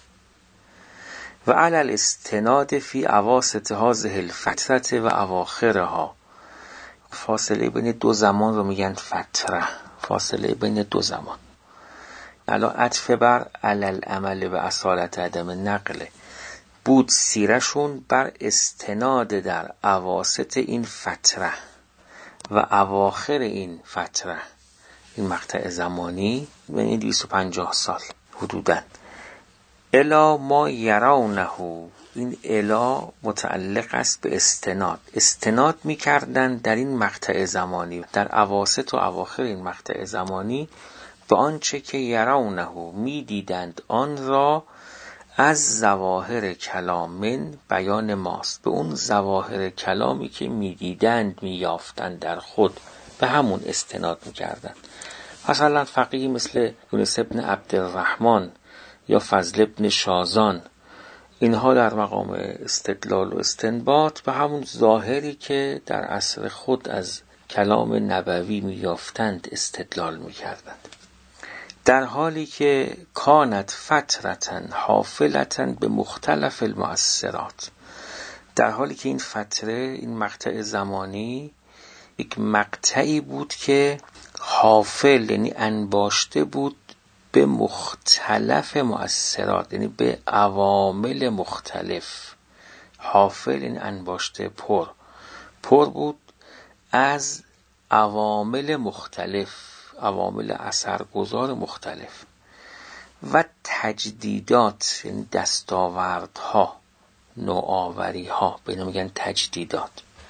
A: و علی الاستناد فی اواسط هذه الفترة و اواخرها، فاصله بین 2 زمان رو میگن فتره، فاصله بین 2 زمان. علا عطف بر علی العمل و اصالت عدم نقله بود سیرشون بر استناد در اواسط این فتره و اواخر این فتره، این مقطع زمانی، یعنی 250 سال. حدوداً. الا ما یرونه، این الا متعلق است به استناد میکردن در این مقطع زمانی، در اواسط و اواخر این مقطع زمانی، به آنچه که یرونه میدیدند آن را از ظواهر کلام، من بیان ماست، به اون ظواهر کلامی که میدیدند میافتند در خود، به همون استناد میکردند. مثلا فقیه مثل یونس ابن عبدالرحمن یا فضل ابن شازان، اینها در مقام استدلال و استنباط به همون ظاهری که در عصر خود از کلام نبوی میافتند استدلال میکردند، در حالی که کانت فترتن حافلتن به مختلف المؤثرات، در حالی که این فتره، این مقطع زمانی یک مقطعی بود که حافل یعنی انباشته بود به مختلف مؤثرات، یعنی به عوامل مختلف. حافل یعنی انباشته، پر بود از عوامل مختلف، عوامل اثرگذار مختلف و تجدیدات، یعنی دستاوردها، نوآوری‌ها، به اینو میگن تجدیدات.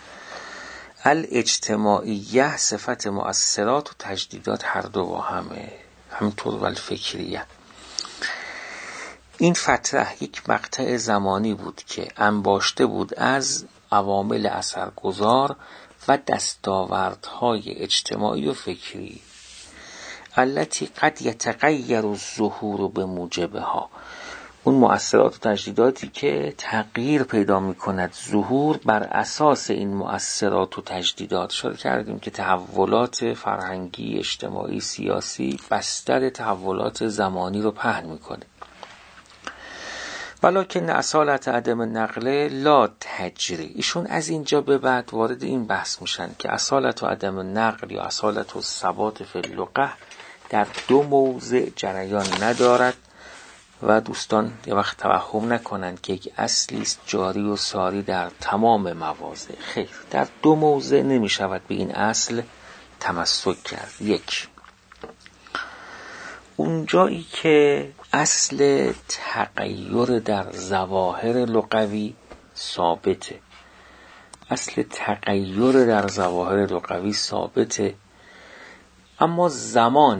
A: الاجتماعیه صفت مؤثرات و تجدیدات هر دو با همه، همینطور والفکریه. این فتره یک مقطع زمانی بود که انباشته بود از عوامل اثرگذار و دستاوردهای اجتماعی و فکری، التي قد یتغیر الظهور بموجبها، اون مؤثرات و تجدیداتی که تغییر پیدا می‌کند ظهور بر اساس این مؤثرات و تجدیدات. اشاره کردیم که تحولات فرهنگی، اجتماعی، سیاسی بستر تحولات زمانی رو پهن می‌کنه. ولکن اصالت عدم نقل لا تجری، ایشون از اینجا به بعد وارد این بحث میشن که اصالت و عدم نقل یا اصالت و ثبات فی اللغة در دو موضع جریان ندارد و دوستان یه وقت توهم نکنند که یک اصلی است جاری و ساری در تمام مواضع. خیر، در دو موضع نمی شود به این اصل تمسک کرد. یک، اونجایی که اصل تغییر در ظواهر لغوی ثابته، اصل تغییر در ظواهر لغوی ثابته، اما زمان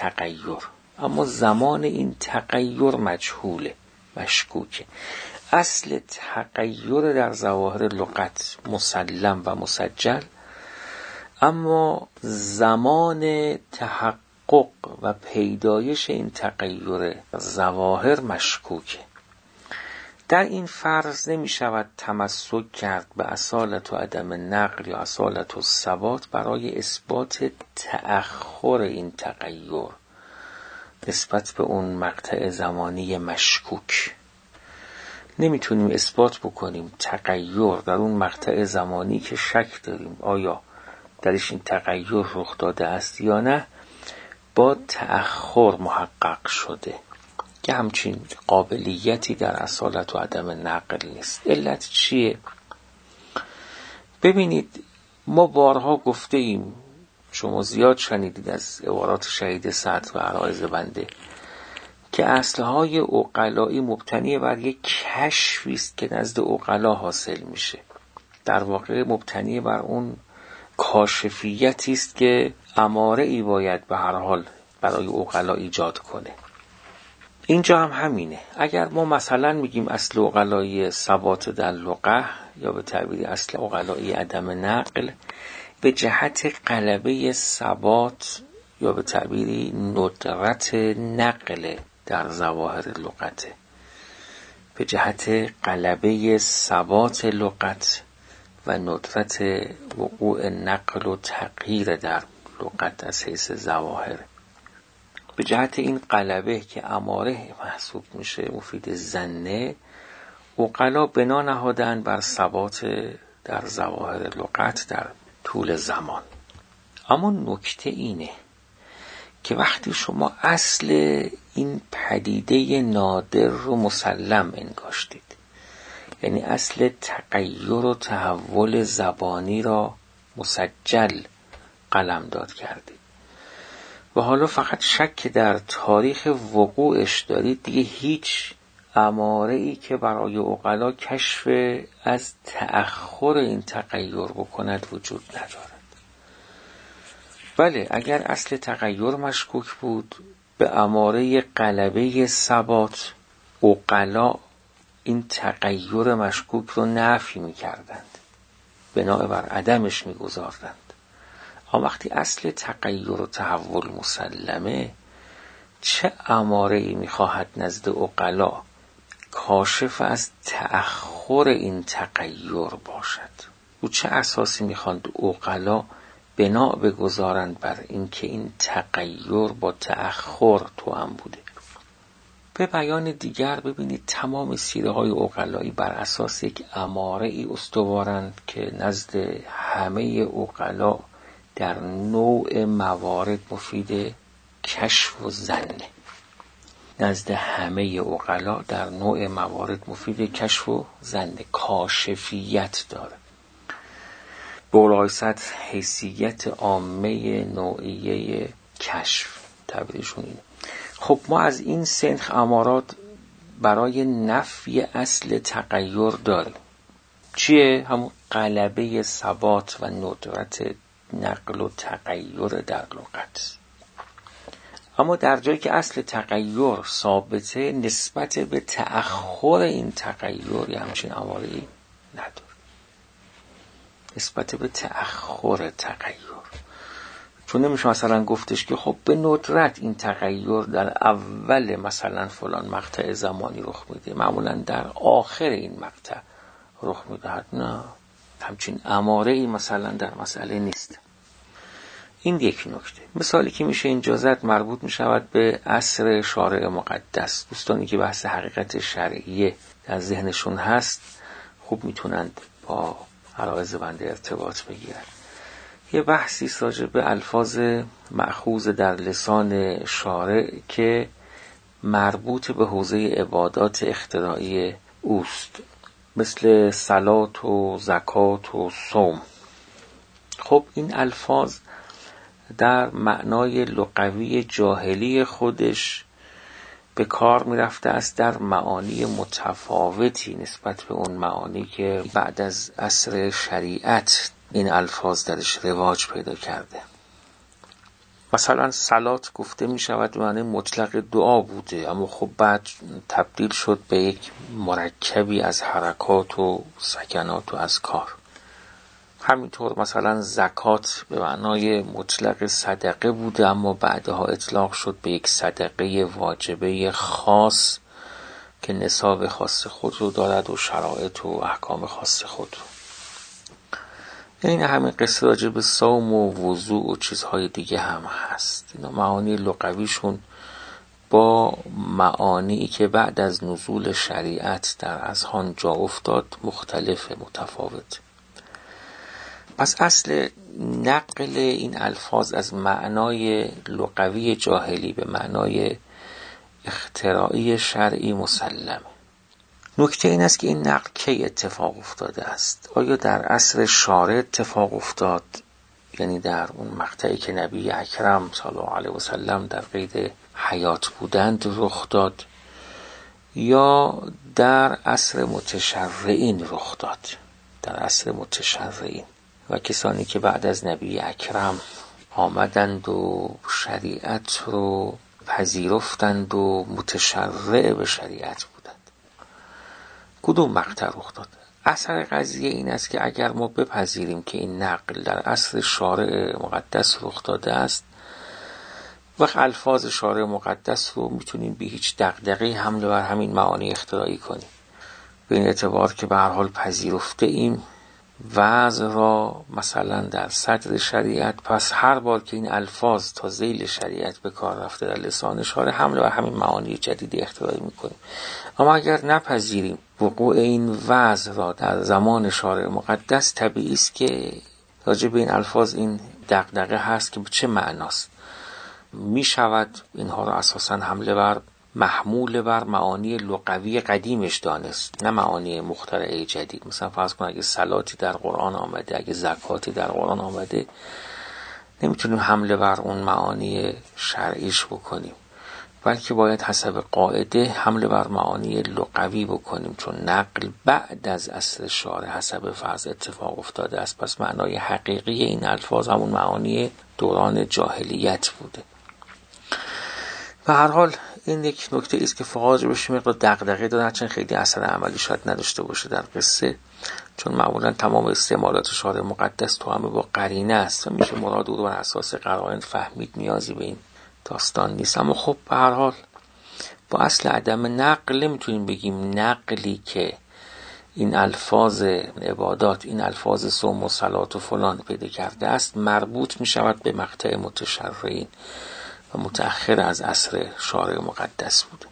A: این تغییر مجهوله، مشکوکه. اصل تغییر در ظواهر لغت مسلم و مسجل، اما زمان تحقق و پیدایش این تغییر ظواهر مشکوکه. در این فرض نمی شود تمسک کرد به اصالت و عدم نقل یا اصالت و ثبات برای اثبات تأخر این تغییر نسبت به اون مقطع زمانی مشکوک. نمیتونیم اثبات بکنیم تغییر در اون مقطع زمانی که شک داریم آیا درش این تغییر رخ داده است یا نه با تأخر محقق شده، که همچین قابلیتی در اصالت و عدم نقل نیست. علت چیه؟ ببینید، ما بارها گفته ایم، شما زیاد شنیدید از عبارات شهید سعد و عرایض بنده، که اصلهای عقلایی مبتنی بر یک کشفی است که نزد عقلا حاصل میشه. در واقع مبتنی بر اون کاشفیتی است که اماره ای باید به هر حال برای عقلا ایجاد کنه. اینجا هم همینه. اگر ما مثلا میگیم اصل عقلایی ثبات در لغه، یا به تعبیر اصل عقلایی عدم نقل، به جهت غلبه ثبات یا به تعبیری ندرت نقل در ظواهر لغت، به جهت غلبه ثبات لغت و ندرت وقوع نقل و تغییر در لغت از حیث ظواهر، به جهت این غلبه که اماره محسوب میشه، مفید ظنه، عقلا بنا نهادن بر ثبات در ظواهر لغت در طول زمان. اما نکته اینه که وقتی شما اصل این پدیده نادر رو مسلم انگاشتید، یعنی اصل تغییر و تحول زبانی را مسجل قلمداد کردید و حالا فقط شک در تاریخ وقوعش دارید، دیگه هیچ اماره ای که برای عقلا کشف از تأخر این تغییر بکند وجود ندارد. بله، اگر اصل تغییر مشکوک بود، به اماره غلبه ثبات عقلا این تغییر مشکوک رو نفی می‌کردند، بناء بر عدمش می‌گذاردند. اما وقتی اصل تغییر و تحول مسلمه، چه اماره‌ای می‌خواهد نزد عقلا کاشف از تأخر این تغییر باشد؟ و چه اساسی می‌خواند عقلا بنا بگذارند بر اینکه این تغییر با تأخر توأم بوده؟ به بیان دیگر ببینید تمام سیره‌های عقلایی بر اساس یک اماره‌ای استوارند که نزد همه عقلا در نوع موارد مفید کشف و ظنه. نزد همه عقلا در نوع موارد مفید کشف و ظنه، کاشفیت داره. به اولایست حیثیت عامه نوعیه کشف تعبیرشون اینه. خب ما از این سنخ امارات برای نفی اصل تغییر داریم. چیه؟ همون غلبه ثبات و ندرت نقل و تغییر در لغت. اما در جایی که اصل تغییر ثابته، نسبت به تأخر این تغییر همچین اماره‌ای نداره. نسبت به تأخر تغییر، چون نمیشه مثلا گفتش که خب به ندرت این تغییر در اول مثلا فلان مقطع زمانی رخ میده، معمولا در آخر این مقطع رخ میدهد. نه، همچین اماره‌ای مثلا در مسئله نیست. این یک نکته. مثالی که میشه اینجا زد مربوط میشود به عصر شارع مقدس. دوستانی که بحث حقیقت شرعیه در ذهنشون هست خوب میتونند با عرایض بنده ارتباط بگیرن. یه بحثی راجع به الفاظ مأخوذ در لسان شارع که مربوط به حوزه عبادات اختراعی اوست، مثل صلات و زکات و صوم. خب این الفاظ در معنای لغوی جاهلی خودش به کار می رفته است در معانی متفاوتی نسبت به اون معانی که بعد از عصر شریعت این الفاظ درش رواج پیدا کرده. مثلا صلات گفته می شود به معنی مطلق دعا بوده، اما خب بعد تبدیل شد به یک مرکبی از حرکات و سکنات و اذکار. همینطور مثلا زکات به معنای مطلق صدقه بوده، اما بعدها اطلاق شد به یک صدقه واجبه خاص که نصاب خاص خود رو دارد و شرایط و احکام خاص خود رو. این همین قصه راجع به صوم و وضوء و چیزهای دیگه هم هست. اینا معانی لغویشون با معانی که بعد از نزول شریعت در اذهان جا افتاد مختلف، متفاوت. پس اصل نقل این الفاظ از معنای لغوی جاهلی به معنای اختراعی شرعی مسلمه. نکته این است که این نقل کی اتفاق افتاده است؟ آیا در عصر شارع اتفاق افتاد، یعنی در اون مقطعی که نبی اکرم صلی الله علیه و سلم در قید حیات بودند رخ داد، یا در عصر متشرعین رخ داد؟ در عصر متشرعین و کسانی که بعد از نبی اکرم آمدند و شریعت رو پذیرفتند و متشرع به شریعت بودند، کدوم مقطع رخ داد؟ اثر قضیه این است که اگر ما بپذیریم که این نقل در عصر شارع مقدس رخ داده است، وقت الفاظ شارع مقدس رو میتونیم به هیچ دغدغه‌ای حمله بر همین معانی اختراعی کنیم، به این اعتبار که به هر حال پذیرفته ایم وضع را مثلا در صدر شریعت، پس هر بار که این الفاظ تا ذیل شریعت به کار رفته در لسان شارع حمله بر همین معانی جدید اختراعی میکنیم. اما اگر نپذیریم وقوع این وضع را در زمان شارع مقدس، طبیعی است که راجع به این الفاظ این دغدغه هست که چه معناست. می شود اینها را اساساً حمله بر محمول بر معانی لغوی قدیمش دانست، نه معانی مخترعه جدید. مثلا فرض کن اگه صلاتی در قرآن آمده، اگه زکاتی در قرآن آمده، نمیتونیم حمله بر اون معانی شرعیش بکنیم، بلکه باید حسب قاعده حمله بر معانی لغوی بکنیم، چون نقل بعد از عصر شارع حسب فرض اتفاق افتاده است. پس معنای حقیقی این الفاظ همون معانی دوران جاهلیت بوده. به هر حال این یک نکته است که فقها بهش مقدار دغدغه دارن، چون خیلی اثر عملی شاید نداشته باشه در قصه، چون معمولا تمام استعمالات شارع مقدس تو همه با قرینه است و میشه مراد او رو بر اساس قرائن فهمید، نیازی به این داستان نیست. اما خب به هر حال با اصل عدم نقل نمیتونیم بگیم نقلی که این الفاظ عبادات، این الفاظ صوم و صلات و فلان پیدا کرده است مربوط میشود به مقطع متشرعین و متأخر از عصر شارع مقدس بوده.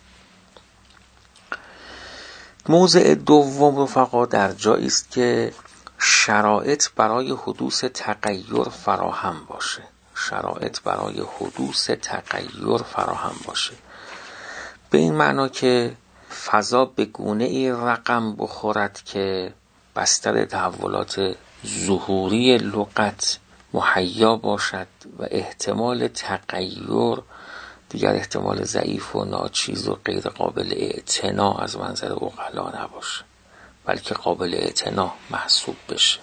A: موضع دوم رفقا در جایی است که شرایط برای حدوث تغییر فراهم باشه. شرایط برای حدوث تغییر فراهم باشه به این معنا که فضا به گونه ای رقم بخورد که بستر تحولات ظهوری لغت مهیا باشد و احتمال تغییر دیگر احتمال ضعیف و ناچیز و غیر قابل اعتنا از منظر عقلا نباشه، بلکه قابل اعتنا محسوب بشه.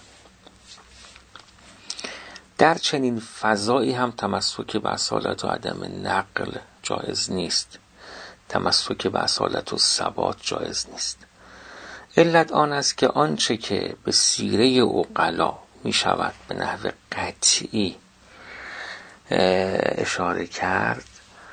A: در چنین فضایی هم تمسک به اصالت و عدم نقل جایز نیست، تمسک به اصالت و ثبات جایز نیست. علت آن است که آنچه که به سیره عقلا می شود به نحو قطعی اشاره کرد،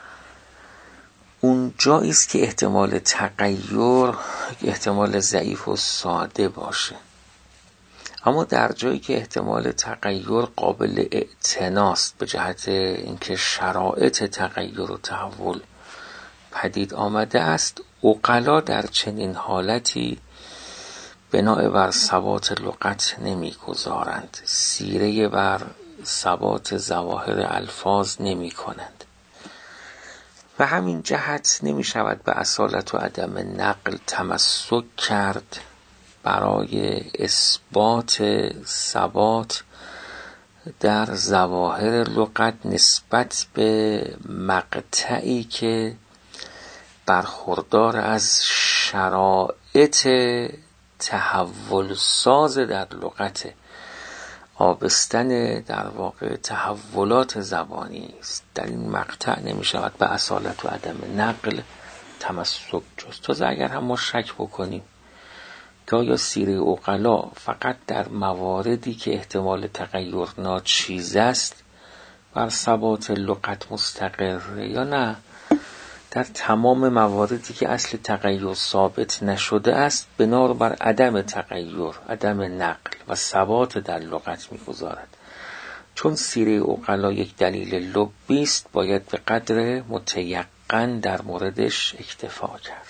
A: اون جایی است که احتمال تغییر احتمال ضعیف و ساده باشه. اما در جایی که احتمال تغییر قابل اعتناست به جهت اینکه شرایط تغییر و تحول پدید آمده است، عقلا در چنین حالتی بناء بر ثبات لغت نمی‌گذارند، سیره بر ثبات ظواهر الفاظ نمی‌کنند و همین جهت نمی‌شود به اصالت و عدم نقل تمسک کرد برای اثبات ثبات در ظواهر لغت نسبت به مقطعی که برخوردار از شرایط تحول ساز در لغت، آبستن در واقع تحولات زبانی است. در این مقطع نمی شود به اصالت و عدم نقل تمسک جست. تازه اگر هم ما شک بکنیم که آیا سیره عقلا فقط در مواردی که احتمال تغییر ناچیز است بر ثبات لغت مستقره یا نه در تمام مواردی که اصل تغییر ثابت نشده است بنا بر عدم تغییر، عدم نقل و ثبات در لغت می‌گذارد. چون سیره عقلا یک دلیل لبی است باید به قدر متیقن در موردش اکتفا کرد.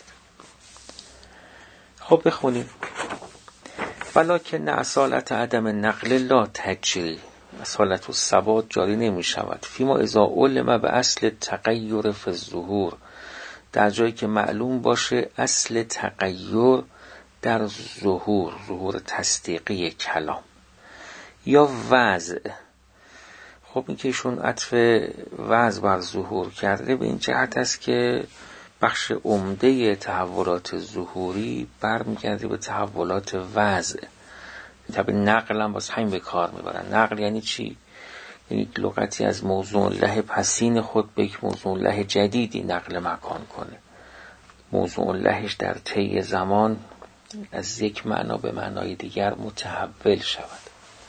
A: خب بخونیم. ولکن اصالت عدم نقل لا تجری، اصالت و ثبات جاری نمی شود فیما اذا علم به اصل تغییر فی الظهور، در جایی که معلوم باشه اصل تغییر در ظهور تصدیقی کلام یا وضع. خب این که ایشون عطف وضع بر ظهور کرده به این جهت است که بخش عمده تحولات ظهوری برمیگرده به تحولات وضع. طب نقل هم واسه همین به کار میبرن. نقل یعنی چی؟ یعنی لغتی از موضوع له پسین خود به یک موضوع له جدیدی نقل مکان کنه، موضوع لهش در طی زمان از یک معنا به معنای دیگر متحول شود.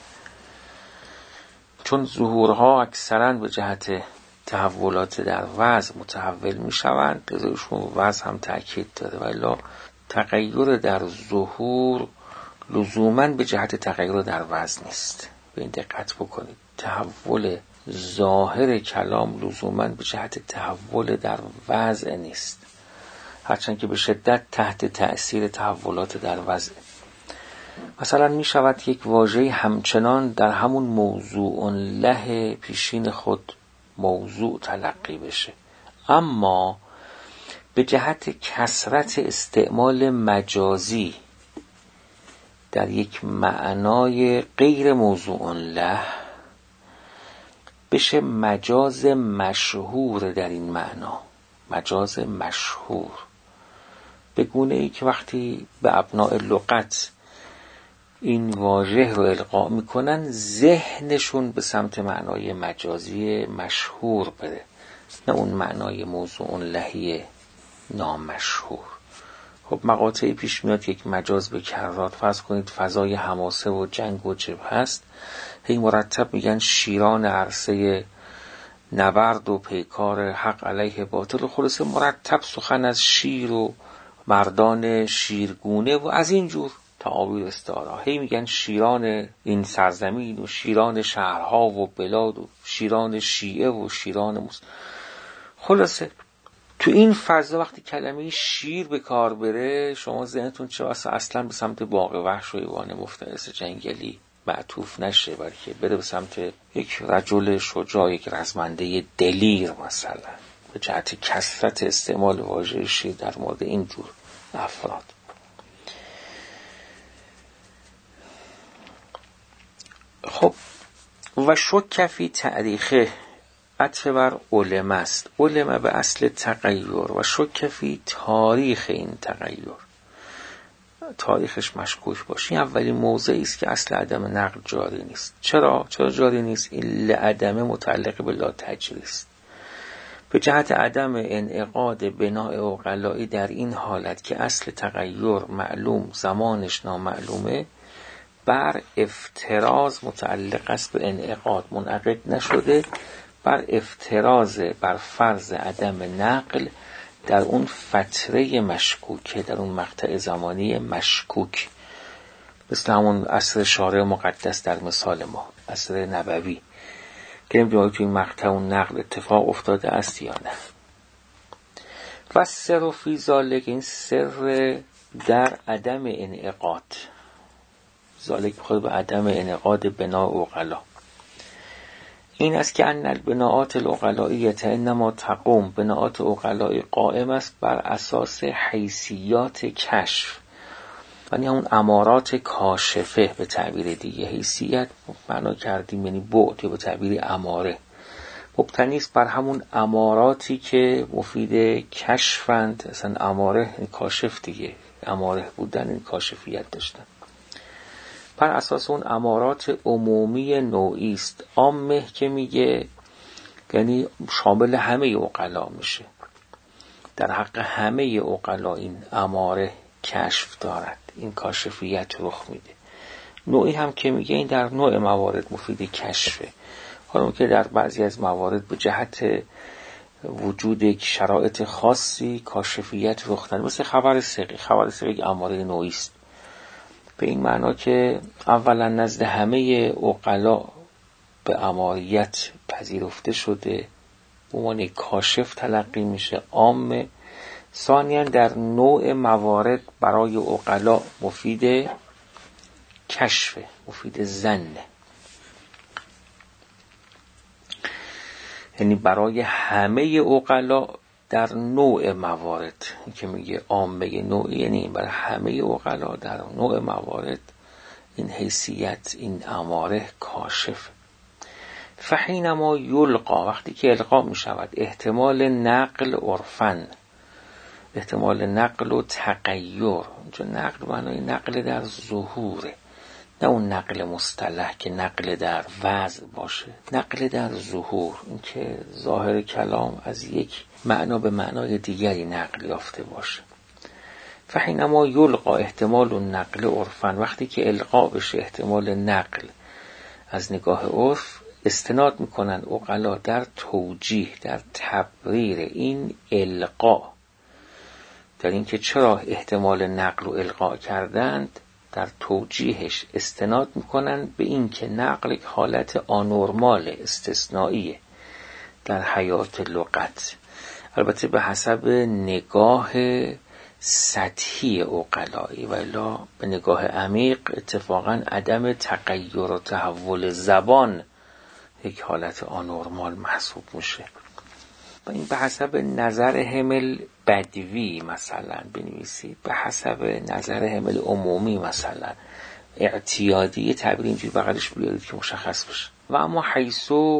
A: چون ظهورها اکثرا به جهت تحولات در وضع متحول می شوند، لذایشون وضع هم تأکید داره، ولی تغییر در ظهور لزوماً به جهت تغییر در وضع نیست. به این دقت بکنید، تحول ظاهر کلام لزوماً به جهت تحول در وضع نیست، هرچند که به شدت تحت تأثیر تحولات در وضع. مثلا می شود یک واژه همچنان در همون موضوع له پیشین خود موضوع تلقی بشه، اما به جهت کثرت استعمال مجازی در یک معنای غیر موضوع له بشه مجاز مشهور در این معنا، مجاز مشهور، به گونه ای که وقتی به ابناء لغت این واژه رو القا میکنن ذهنشون به سمت معنای مجازی مشهور بره، نه اون معنای موضوع لهی نامشهور. خب مقاطعی پیش میاد یک مجاز به کرات، فرض کنید فضای حماسه و جنگ و جبهه هست، هی مرتب میگن شیران عرصه نبرد و پیکار حق علیه باطل، و خلاصه مرتب سخن از شیر و مردان شیرگونه و از اینجور تعابیر استعاره. هی میگن شیران این سرزمین و شیران شهرها و بلاد و شیران شیعه و شیران مسلم. خلاصه تو این فضا وقتی کلمه شیر به کار بره، شما ذهنتون چه اصلا به سمت باغ وحش و ایوان مفترس جنگلی معطوف نشه، بلکه بره به سمت یک رجل شجاع، یک رزمنده دلیر مثلا، به جهت کثرت استعمال واژه شیر در مورد این جور افراد. خب و شک فی تاریخه، عطف بر علم است، علم به اصل تغییر، و شک فی تاریخ این تغییر، تاریخش مشکوک باشه. این اولین موضعی است که اصل عدم نقل جاری نیست. چرا جاری نیست؟ این لعدم متعلق به لا تجری است، به جهت عدم انعقاد بناء عقلائی در این حالت که اصل تغییر معلوم زمانش نامعلومه، بر افتراض متعلق است به انعقاد، منعقد نشده، بر افتراض بر فرض عدم نقل در اون فتره مشکوکه، در اون مقطع زمانی مشکوک، مثل همون عصر شارع مقدس در مثال ما، عصر نبوی، که نمیدونم تو این مقطع اون نقل اتفاق افتاده است یا نه. و سر فی ذالک، این سر در عدم انعقاد، ذالک خود به عدم انعقاد بناء عقلا، این است که ان البناءات العقلائیه انما تقوم، بناءات عقلائی قائم است بر اساس حیثیات کشف، یعنی اون امارات کاشفه. به تعبیر دیگه حیثیت معنا کردیم یعنی بعد، یا به تعبیر اماره، مبتنی است بر همون اماراتی که مفید کشفند. اصلا اماره یعنی کاشف دیگه، اماره بودن این کاشفیت داشتن. بر اساس اون امارات عمومی نوعی است. عامه که میگه یعنی شامل همه عقلا میشه، در حق همه عقلا این اماره کشف دارد، این کاشفیت رخ میده. نوعی هم که میگه این در نوع موارد مفید کشفه، حالا که در بعضی از موارد به جهت وجود یک شرایط خاصی کاشفیت رخ داده، مثل خبر ثقی. خبر ثقی اماره نوعی است، به این معنا که اولا نزد همه عقلا به اماریت پذیرفته شده، به عنوان کاشف تلقی میشه، عامه. ثانیاً در نوع موارد برای عقلا مفید کشف، مفید ظن، یعنی برای همه عقلا در نوع موارد. این که میگه عامه نوعی، یعنی برای همه عقلا در نوع موارد این حیثیت، این اماره کاشف. فحینما یلقا، وقتی که القا می شود، احتمال نقل عرفن، احتمال نقل و تغییر. اینجا نقل معنای نقل در ظهوره، نه اون نقل مصطلح که نقل در وضع باشه، نقل در ظهور، این که ظاهر کلام از یک معنا به معنای دیگری نقل یافته باشه. فحینما یلقا احتمال النقل عرفن، وقتی که القا بشه احتمال نقل از نگاه عرف، استناد میکنن عقلا در توجیه، در تبریر این القا، در این که چرا احتمال نقل و القا کردند، در توجیهش استناد میکنن به این که نقل یک حالت آنورمال، استثنائیه در حیات لغت، البته به حسب نگاه سطحی عقلایی، ولی به نگاه عمیق اتفاقا عدم تغییر و تحول زبان یک حالت آنورمال محسوب میشه. و این به حسب نظر همل بدوی مثلا بنویسید، به حسب نظر همل عمومی مثلا اعتیادی، تعبیر اینجوری بغلش بیارید که مشخص بشه. و اما حیثو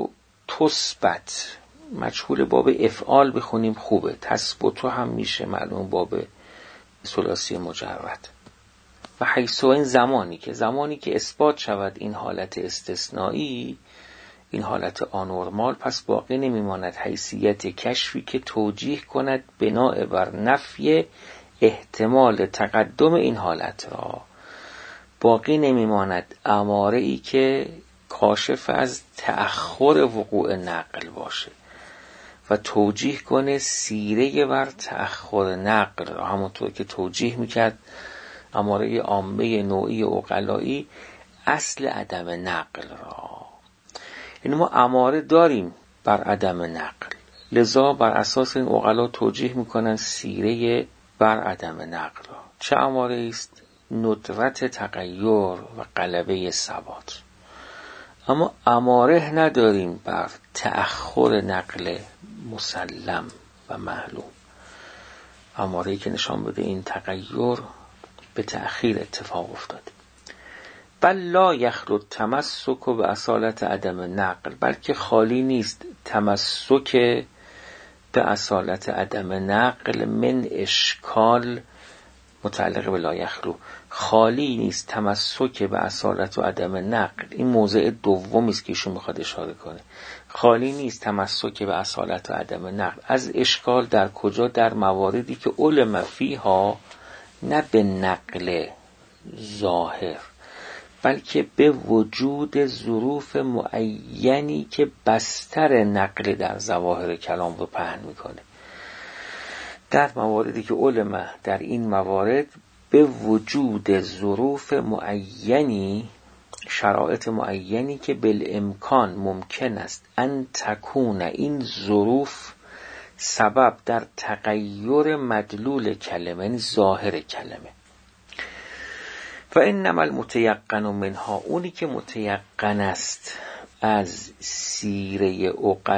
A: تثبت مجهول باب افعال بخونیم خوبه. تثبتو هم میشه معلوم باب ثلاثی مجرد. و حیث این زمانی که اثبات شود این حالت استثنایی، این حالت آنورمال، پس باقی نمیماند حیثیت کشفی که توجیه کند بناء بر نفی احتمال تقدم این حالت را. باقی نمیماند اماره ای که کاشف از تأخر وقوع نقل باشه و توجیه کنه سیره بر تأخر نقل را، همونطور که توجیه میکرد اماره عامه نوعی عقلایی اصل عدم نقل را. یعنی ما اماره داریم بر عدم نقل، لذا بر اساس این عقلا توجیه میکنن سیره بر عدم نقل را. چه اماره است؟ ندرت تغییر و غلبه ثبات. اما اماره نداریم بر تأخر نقل مسلم و معلوم، اماره‌ای که نشان بده این تغییر به تأخیر اتفاق افتاده. بل لا یخلو التمسک به اصالت عدم نقل، بلکه خالی نیست تمسک به اصالت عدم نقل من اشکال متعلق به لا یخلو، خالی نیست تمسک به اصالت و عدم نقل. این موضع دومی است که ایشون میخواد اشاره کنه. خالی نیست تمسک به اصالت و عدم نقل از اشکال. در کجا؟ در مواردی که علم فیها، نه به نقل ظاهر بلکه به وجود ظروف معینی که بستر نقل در ظواهر کلام رو پهن میکنه. در مواردی که علم در این موارد به وجود ظروف معینی، شرایط معینی که بالامکان ممکن است ان تکون این ظروف سبب در تغییر مدلول کلمه، یعنی ظاهر کلمه. و انما المتیقن منها، اونی که متیقن است از سیره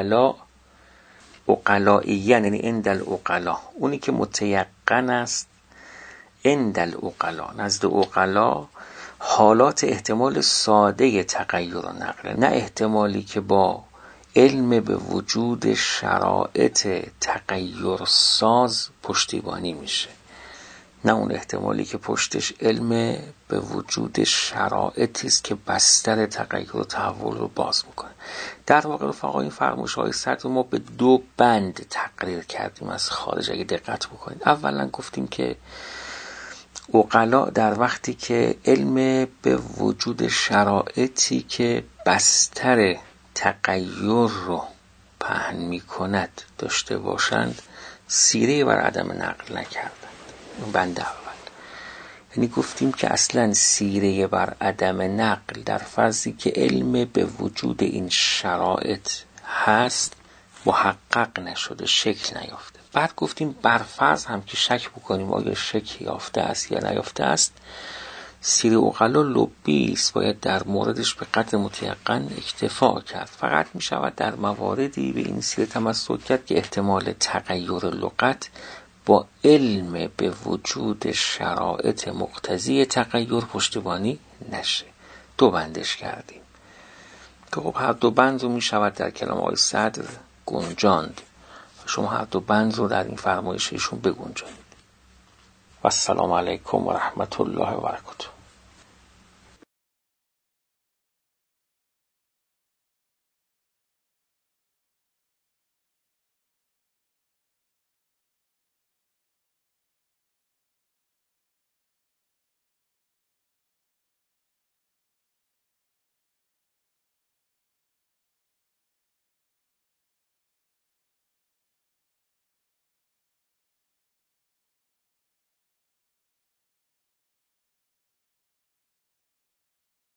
A: عقلائیین، یعنی عند العقلا، اونی که متیقن است عند العقلا، نزد عقلا، حالات احتمال ساده تغییر و نقل، نه احتمالی که با علم به وجود شرایط تغییر ساز پشتیبانی میشه، نه اون احتمالی که پشتش علم به وجود شرایطی است که بستر تغییر و تحول رو باز میکنه. در واقع رفقا این فرمایش‌های صدر ما به دو بند تقریر کردیم از خارج. اگه دقت بکنید، اولا گفتیم که عقلا در وقتی که علم به وجود شرایطی که بستر تغییر رو پهن میکند داشته باشند، سیره بر عدم نقل نکردند. بند اول. یعنی گفتیم که اصلا سیره بر عدم نقل در فرضی که علم به وجود این شرایط هست محقق نشده، شکل نیافته. بعد گفتیم بر فرض هم که شک بکنیم آیا شکل یافته است یا نیافته است، سیره عقلا لبی است، باید در موردش به قدر متیقن اکتفا کرد. فقط می شود در مواردی به این سیره تمسک کرد که احتمال تغییر لغت با علم به وجود شرایط مقتضی تغییر پشتیبانی نشه. دو بندش کردیم که خب هر دو بند رو می شود در کلام آقای صدر گنجاند. شما هر دو بند رو در این فرمایششون بگنجانید. و السلام علیکم و رحمت الله و برکاته.